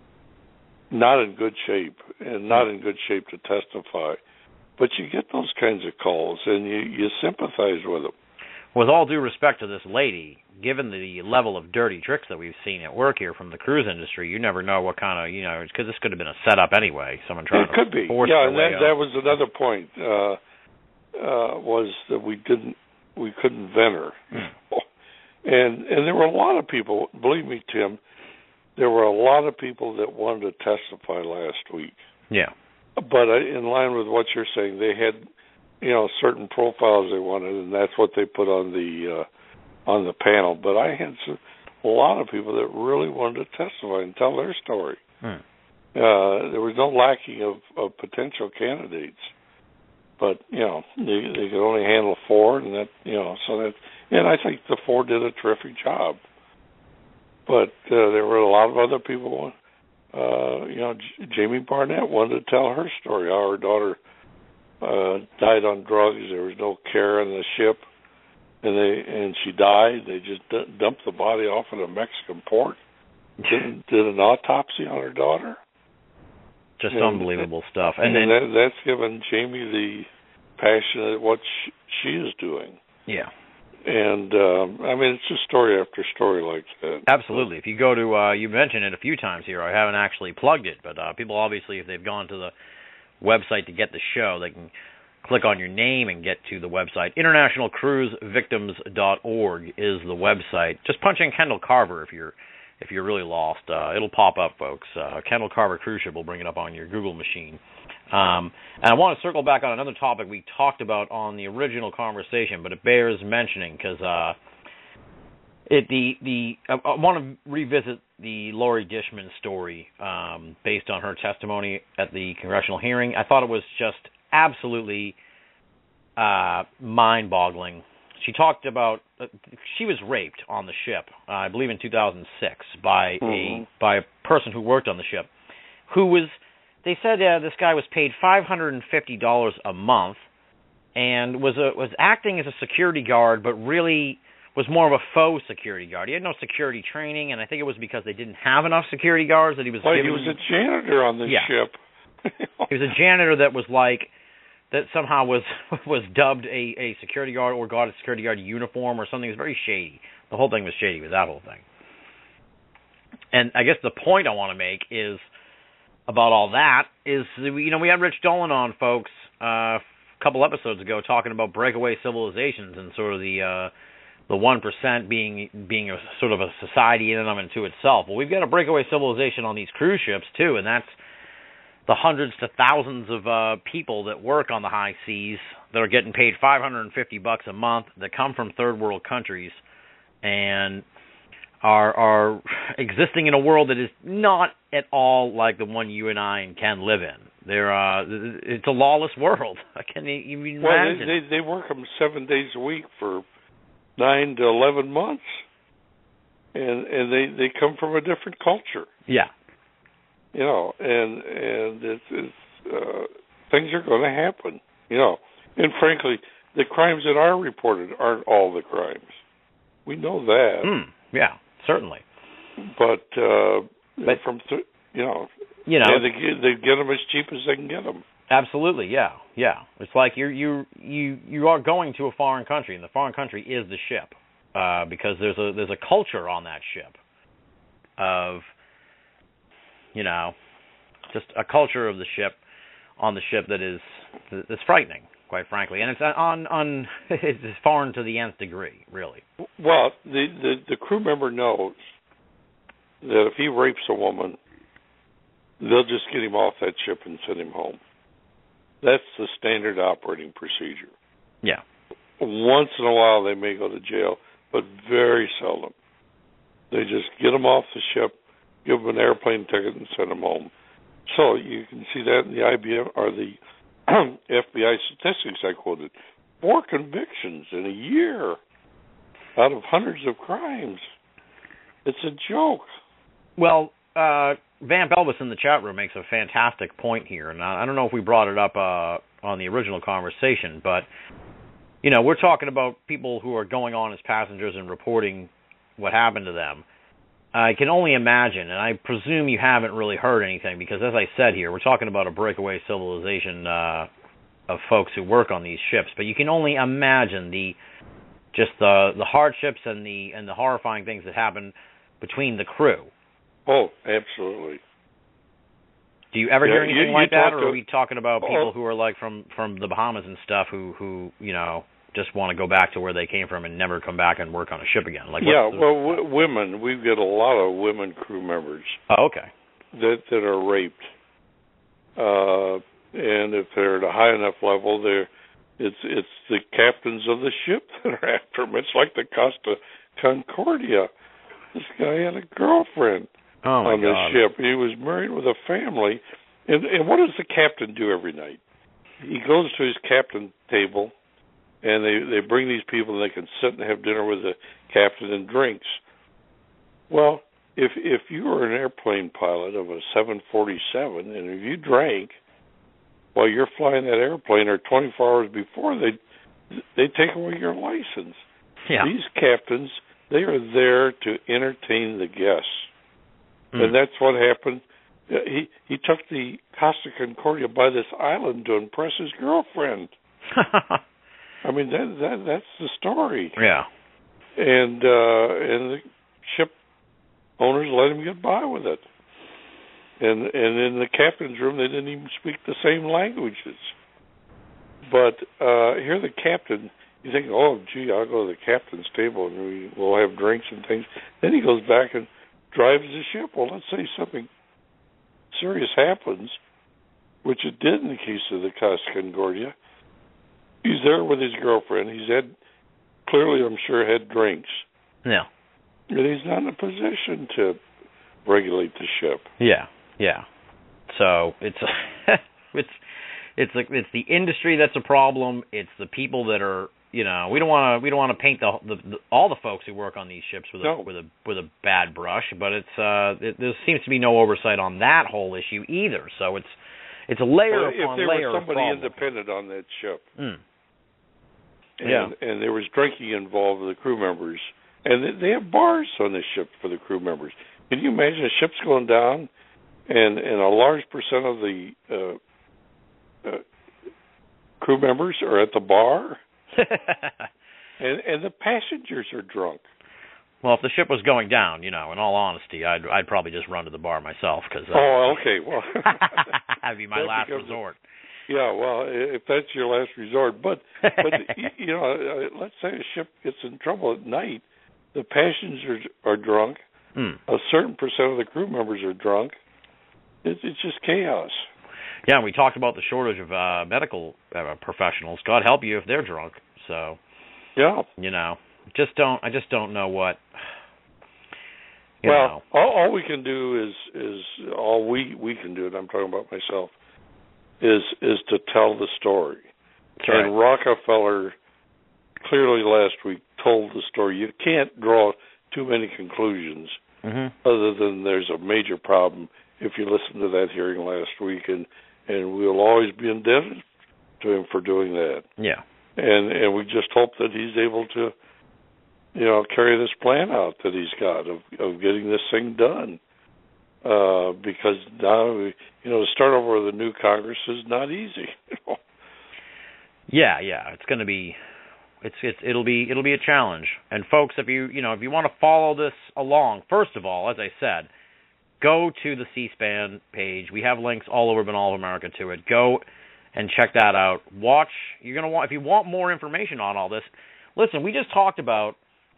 not in good shape, and not in good shape to testify. But you get those kinds of calls, and you, you sympathize with them. With all due respect to this lady, given the level of dirty tricks that we've seen at work here from the cruise industry, you never know what kind of, you know, because this could have been a setup anyway. Someone trying it to could be. force Yeah, their and way that, out. that was another point. Uh, uh, was that we didn't, we couldn't vent her, Hmm. and and there were a lot of people. Believe me, Tim, there were a lot of people that wanted to testify last week. Yeah. But uh, in line with what you're saying, they had, you know, certain profiles they wanted, and that's what they put on the uh, on the panel. But I had some, a lot of people that really wanted to testify and tell their story. Hmm. Uh, there was no lacking of, of potential candidates, but you know, they, they could only handle four, and that, you know, so that, and I think the four did a terrific job. But uh, there were a lot of other people. Uh, you know, J- Jamie Barnett wanted to tell her story. How her daughter uh, died on drugs. There was no care on the ship, and they and she died. They just d- dumped the body off in a Mexican port. Did, did an autopsy on her daughter. Just and, unbelievable stuff. And, and then, that, that's given Jamie the passion at what she, she is doing. yeah. And, um, I mean, it's just story after story like that. Absolutely. If you go to, uh, you mentioned it a few times here. I haven't actually plugged it, but uh, people obviously, if they've gone to the website to get the show, they can click on your name and get to the website. international cruise victims dot org is the website. Just punch in Kendall Carver if you're if you're really lost. Uh, it'll pop up, folks. Uh, Kendall Carver Cruise Ship will bring it up on your Google machine. Um, and I want to circle back on another topic we talked about on the original conversation, but it bears mentioning because uh, it the the I, I want to revisit the Lori Dishman story um, based on her testimony at the congressional hearing. I thought it was just absolutely uh, mind-boggling. She talked about uh, she was raped on the ship, uh, I believe in two thousand six, by Mm-hmm. a by a person who worked on the ship, who was. They said uh, this guy was paid five hundred fifty dollars a month and was a, was acting as a security guard, but really was more of a faux security guard. He had no security training, and I think it was because they didn't have enough security guards that he was. Well, given, he was a janitor on the yeah. ship. He was a janitor that was like that somehow was was dubbed a, a security guard or got a security guard uniform or something. It was very shady. The whole thing was shady with that whole thing. And I guess the point I want to make is. About all that is, you know, we had Rich Dolan on, folks, uh, a couple episodes ago talking about breakaway civilizations and sort of the uh, the one percent being being a sort of a society in and of into itself. Well, we've got a breakaway civilization on these cruise ships too, and that's the hundreds to thousands of uh, people that work on the high seas that are getting paid five hundred fifty bucks a month, that come from third world countries and are are existing in a world that is not at all like the one you and I and Ken live in. They're uh, it's a lawless world. I can't even imagine. Well, they, they they work them seven days a week for nine to eleven months, and and they, they come from a different culture. Yeah. You know, and and it's, it's uh, things are going to happen. You know, and frankly, the crimes that are reported aren't all the crimes. We know that. Mm, yeah, certainly. But, uh, but from th- you know, you know, they get, they get them as cheap as they can get them. Absolutely, yeah, yeah. It's like you you you you are going to a foreign country, and the foreign country is the ship, uh, because there's a there's a culture on that ship of, you know, just a culture of the ship on the ship that is that's frightening, quite frankly, and it's on on it's foreign to the nth degree, really. Well, the, the the crew member knows that if he rapes a woman, they'll just get him off that ship and send him home. That's the standard operating procedure. Yeah. Once in a while they may go to jail, but very seldom. They just get them off the ship, give them an airplane ticket, and send them home. So you can see that in the I B M or the F B I statistics I quoted. Four convictions in a year out of hundreds of crimes. It's a joke. Well, uh, Vamp Elvis in the chat room makes a fantastic point here, and I, I don't know if we brought it up uh, on the original conversation, but you know, we're talking about people who are going on as passengers and reporting what happened to them. I can only imagine, and I presume you haven't really heard anything, because as I said here, we're talking about a breakaway civilization uh, of folks who work on these ships, but you can only imagine the just the the hardships and the and the horrifying things that happen between the crew. Oh, absolutely. Do you ever yeah, hear anything you, like you that, or to, are we talking about people oh, who are like from, from the Bahamas and stuff who, who, you know, just want to go back to where they came from and never come back and work on a ship again? Like, yeah, the, well, w- women, we've got a lot of women crew members. Oh, okay. That, that are raped. Uh, and if they're at a high enough level, they're, it's it's the captains of the ship that are after them. It's like the Costa Concordia. This guy had a girlfriend. Oh my on the God. ship. He was married with a family. And, and what does the captain do every night? He goes to his captain table, and they, they bring these people, and they can sit and have dinner with the captain and drinks. Well, if if you were an airplane pilot of a seven forty-seven, and if you drank while you're flying that airplane, or twenty-four hours before, they they take away your license. Yeah. These captains, they are there to entertain the guests. Mm. And that's what happened. He he took the Costa Concordia by this island to impress his girlfriend. I mean, that that that's the story. Yeah. And uh, and the ship owners let him get by with it. And and in the captain's room, they didn't even speak the same languages. But uh, here, the captain, you think, oh, gee, I'll go to the captain's table and we will have drinks and things. Then he goes back and drives the ship. Well, let's say something serious happens, which it did in the case of the Costa Concordia. He's there with his girlfriend. He's had, clearly, I'm sure, had drinks. Yeah. And he's not in a position to regulate the ship. Yeah, yeah. So it's it's it's like it's the industry that's a problem. It's the people that are. You know, we don't want to we don't want to paint the, the, the all the folks who work on these ships with a no. with a with a bad brush, but it's uh it, there seems to be no oversight on that whole issue either. So it's it's a layer well, upon if there layer was somebody of independent on that ship, mm. and, yeah, and there was drinking involved with the crew members, and they, they have bars on the ship for the crew members. Can you imagine a ship's going down, and and a large percent of the uh, uh, crew members are at the bar? and and the passengers are drunk. Well, if the ship was going down, you know, in all honesty, I'd I'd probably just run to the bar myself because. Uh, oh, okay. Well, that'd be my last resort. Yeah, well, if that's your last resort, but but you know, let's say a ship gets in trouble at night, the passengers are drunk, mm. a certain percent of the crew members are drunk. It's, it's just chaos. Yeah, and we talked about the shortage of uh, medical uh, professionals. God help you if they're drunk. So, yeah, you know, just don't. I just don't know what. You well, know. all, all we can do is is all we we can do, and I'm talking about myself, is is to tell the story. That's right. And Rockefeller clearly last week told the story. You can't draw too many conclusions mm-hmm. other than there's a major problem if you listen to that hearing last week, and and we'll always be indebted to him for doing that. Yeah. And and we just hope that he's able to, you know, carry this plan out that he's got of of getting this thing done. Uh, because now, you know, to start over with a new Congress is not easy. You know? Yeah, yeah, it's going to be, it's it's it'll be it'll be a challenge. And folks, if you you know if you want to follow this along, first of all, as I said, go to the C-SPAN page. We have links all over Banal of America to it. Go and check that out. Watch. You're gonna want if you want more information on all this. Listen, we just talked about,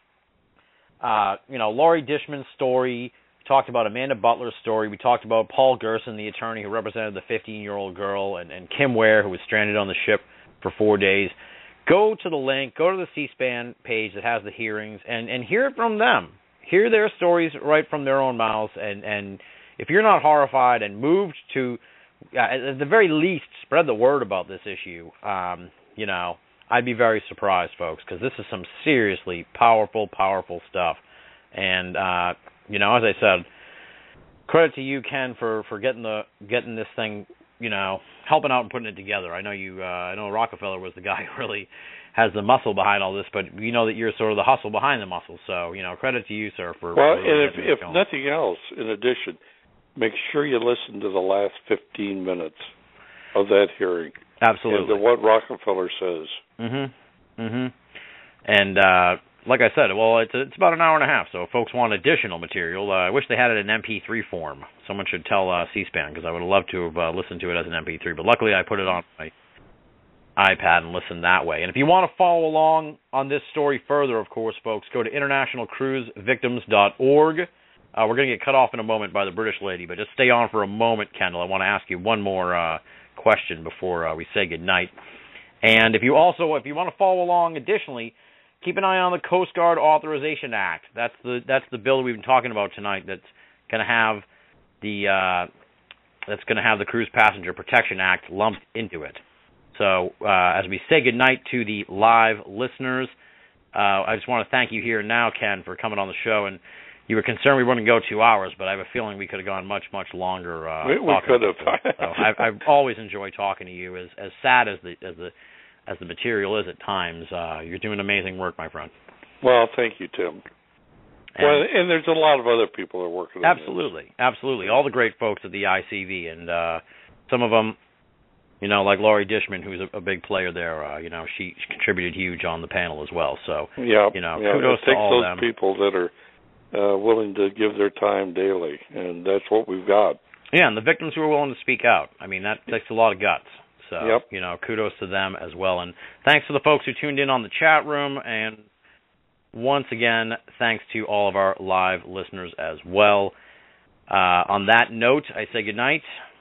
uh, you know, Laurie Dishman's story. We talked about Amanda Butler's story. We talked about Paul Gerson, the attorney who represented the fifteen-year-old girl, and, and Kim Ware, who was stranded on the ship for four days. Go to the link. Go to the C-SPAN page that has the hearings, and, and hear it from them. Hear their stories right from their own mouths, and, and if you're not horrified and moved to, uh, at the very least, spread the word about this issue, um, you know, I'd be very surprised, folks, because this is some seriously powerful, powerful stuff. And, uh, you know, as I said, credit to you, Ken, for, for getting the getting this thing, you know, helping out and putting it together. I know you, uh, I know Rockefeller was the guy who really has the muscle behind all this, but you know that you're sort of the hustle behind the muscle. So, you know, credit to you, sir, for... Well, for and if, if going. nothing else, in addition, make sure you listen to the last fifteen minutes of that hearing. Absolutely. And to what Rockefeller says. Mm-hmm. Mm-hmm. And, uh, like I said, well, it's it's about an hour and a half, so if folks want additional material, uh, I wish they had it in M P three form. Someone should tell uh, C-SPAN, because I would have loved to have uh, listened to it as an M P three, but luckily I put it on my iPad and listen that way. And if you want to follow along on this story further, of course, folks, go to international cruise victims dot org. Uh, we're going to get cut off in a moment by the British lady, but just stay on for a moment, Kendall. I want to ask you one more uh, question before uh, we say goodnight. And if you also, if you want to follow along additionally, keep an eye on the Coast Guard Authorization Act. That's the that's the bill we've been talking about tonight. That's going to have the uh, that's going to have the Cruise Passenger Protection Act lumped into it. So uh, as we say goodnight to the live listeners, uh, I just want to thank you here now, Ken, for coming on the show. And you were concerned we wouldn't go two hours, but I have a feeling we could have gone much, much longer. Uh, we we could have. So I, I've always enjoyed talking to you. As as sad as the as the as the material is at times, uh, you're doing amazing work, my friend. Well, thank you, Tim. And well, and there's a lot of other people that are working on absolutely, this. Absolutely. All the great folks at the I C V, and uh, some of them, you know, like Laurie Dishman, who's a, a big player there, uh, you know, she, she contributed huge on the panel as well. So, yeah, you know, yeah, kudos it to takes all those of them. people that are uh, willing to give their time daily, and that's what we've got. Yeah, and the victims who are willing to speak out. I mean, that takes a lot of guts. So, yep. you know, kudos to them as well. And thanks to the folks who tuned in on the chat room. And once again, thanks to all of our live listeners as well. Uh, on that note, I say goodnight.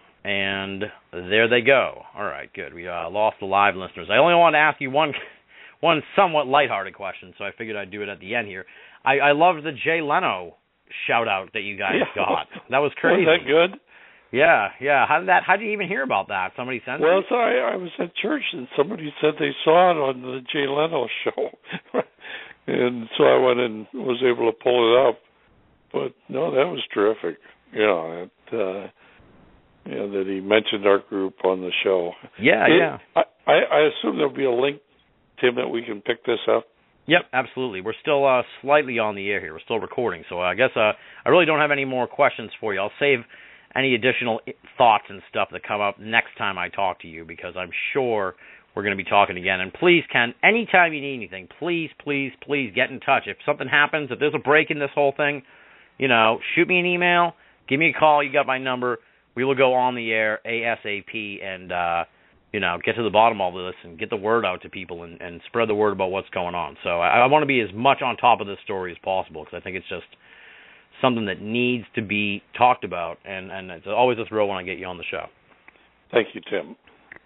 And there they go. All right, good. We uh, lost the live listeners. I only want to ask you one one somewhat lighthearted question, so I figured I'd do it at the end here. I, I loved the Jay Leno shout-out that you guys yeah. got. That was crazy. Was that good? Yeah, yeah. How did that? How did you even hear about that? Somebody sent well, it? Well, so I, I was at church and somebody said they saw it on the Jay Leno show, and so I went and was able to pull it up. But no, that was terrific. Yeah, it, uh, yeah, that he mentioned our group on the show. Yeah, it, yeah. I, I, I assume there'll be a link, Tim, that we can pick this up. Yep, absolutely. We're still uh, slightly on the air here. We're still recording, so I guess uh, I really don't have any more questions for you. I'll save any additional thoughts and stuff that come up next time I talk to you, because I'm sure we're going to be talking again. And please, Ken, anytime you need anything, please, please, please get in touch. If something happens, if there's a break in this whole thing, you know, shoot me an email, give me a call. You got my number. We will go on the air ASAP and, uh, you know, get to the bottom of all this and get the word out to people and, and spread the word about what's going on. So I, I want to be as much on top of this story as possible because I think it's just something that needs to be talked about, and, and it's always a thrill when I get you on the show. Thank you, Tim.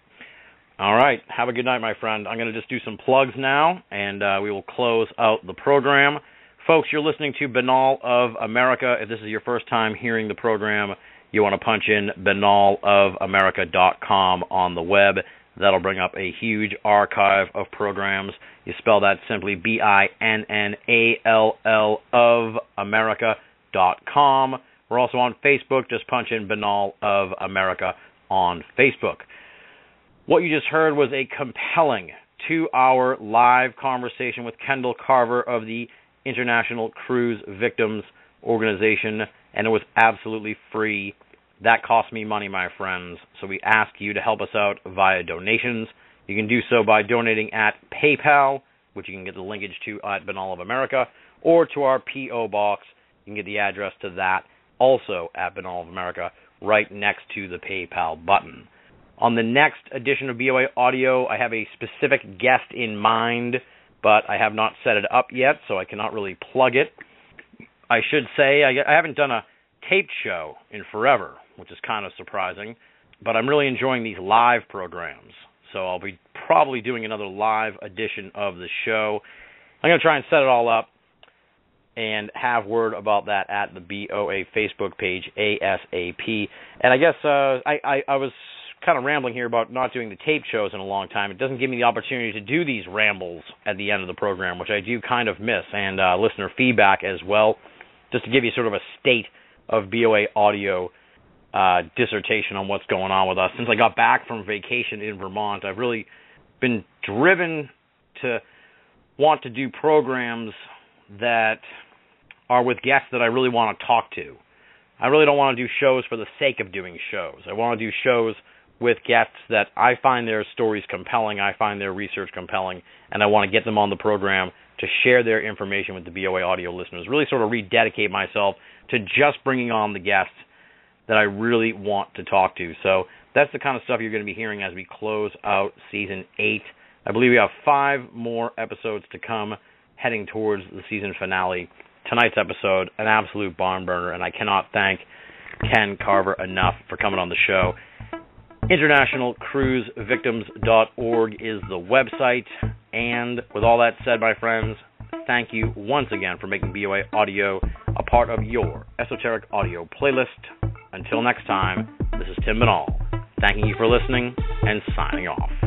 All right. Have a good night, my friend. I'm going to just do some plugs now, and uh, we will close out the program. Folks, you're listening to Binnall of America. If this is your first time hearing the program, you want to punch in binnall of america dot com on the web. That'll bring up a huge archive of programs. You spell that simply B I N N A L L of america dot com. We're also on Facebook. Just punch in Binnall of America on Facebook. What you just heard was a compelling two-hour live conversation with Kendall Carver of the International Cruise Victims Organization, and it was absolutely free. That cost me money, my friends, so we ask you to help us out via donations. You can do so by donating at PayPal, which you can get the linkage to at Binnall of America, or to our P O Box. You can get the address to that also at Binnall of America, right next to the PayPal button. On the next edition of B O A Audio, I have a specific guest in mind, but I have not set it up yet, so I cannot really plug it. I should say I, I haven't done a taped show in forever, which is kind of surprising, but I'm really enjoying these live programs, so I'll be probably doing another live edition of the show. I'm going to try and set it all up and have word about that at the B O A Facebook page ASAP. And I guess uh, I, I, I was kind of rambling here about not doing the tape shows in a long time. It doesn't give me the opportunity to do these rambles at the end of the program, which I do kind of miss, and uh, listener feedback as well, just to give you sort of a state of B O A Audio uh, dissertation on what's going on with us. Since I got back from vacation in Vermont, I've really been driven to want to do programs that are with guests that I really want to talk to. I really don't want to do shows for the sake of doing shows. I want to do shows with guests that I find their stories compelling, I find their research compelling, and I want to get them on the program to share their information with the B O A Audio listeners, really sort of rededicate myself to just bringing on the guests that I really want to talk to. So that's the kind of stuff you're going to be hearing as we close out Season eight. I believe we have five more episodes to come heading towards the season finale. Tonight's episode, an absolute barn burner, and I cannot thank Ken Carver enough for coming on the show. international cruise victims dot org is the website. And with all that said, my friends, thank you once again for making B O A Audio a part of your esoteric audio playlist. Until next time, this is Tim Binnall, thanking you for listening and signing off.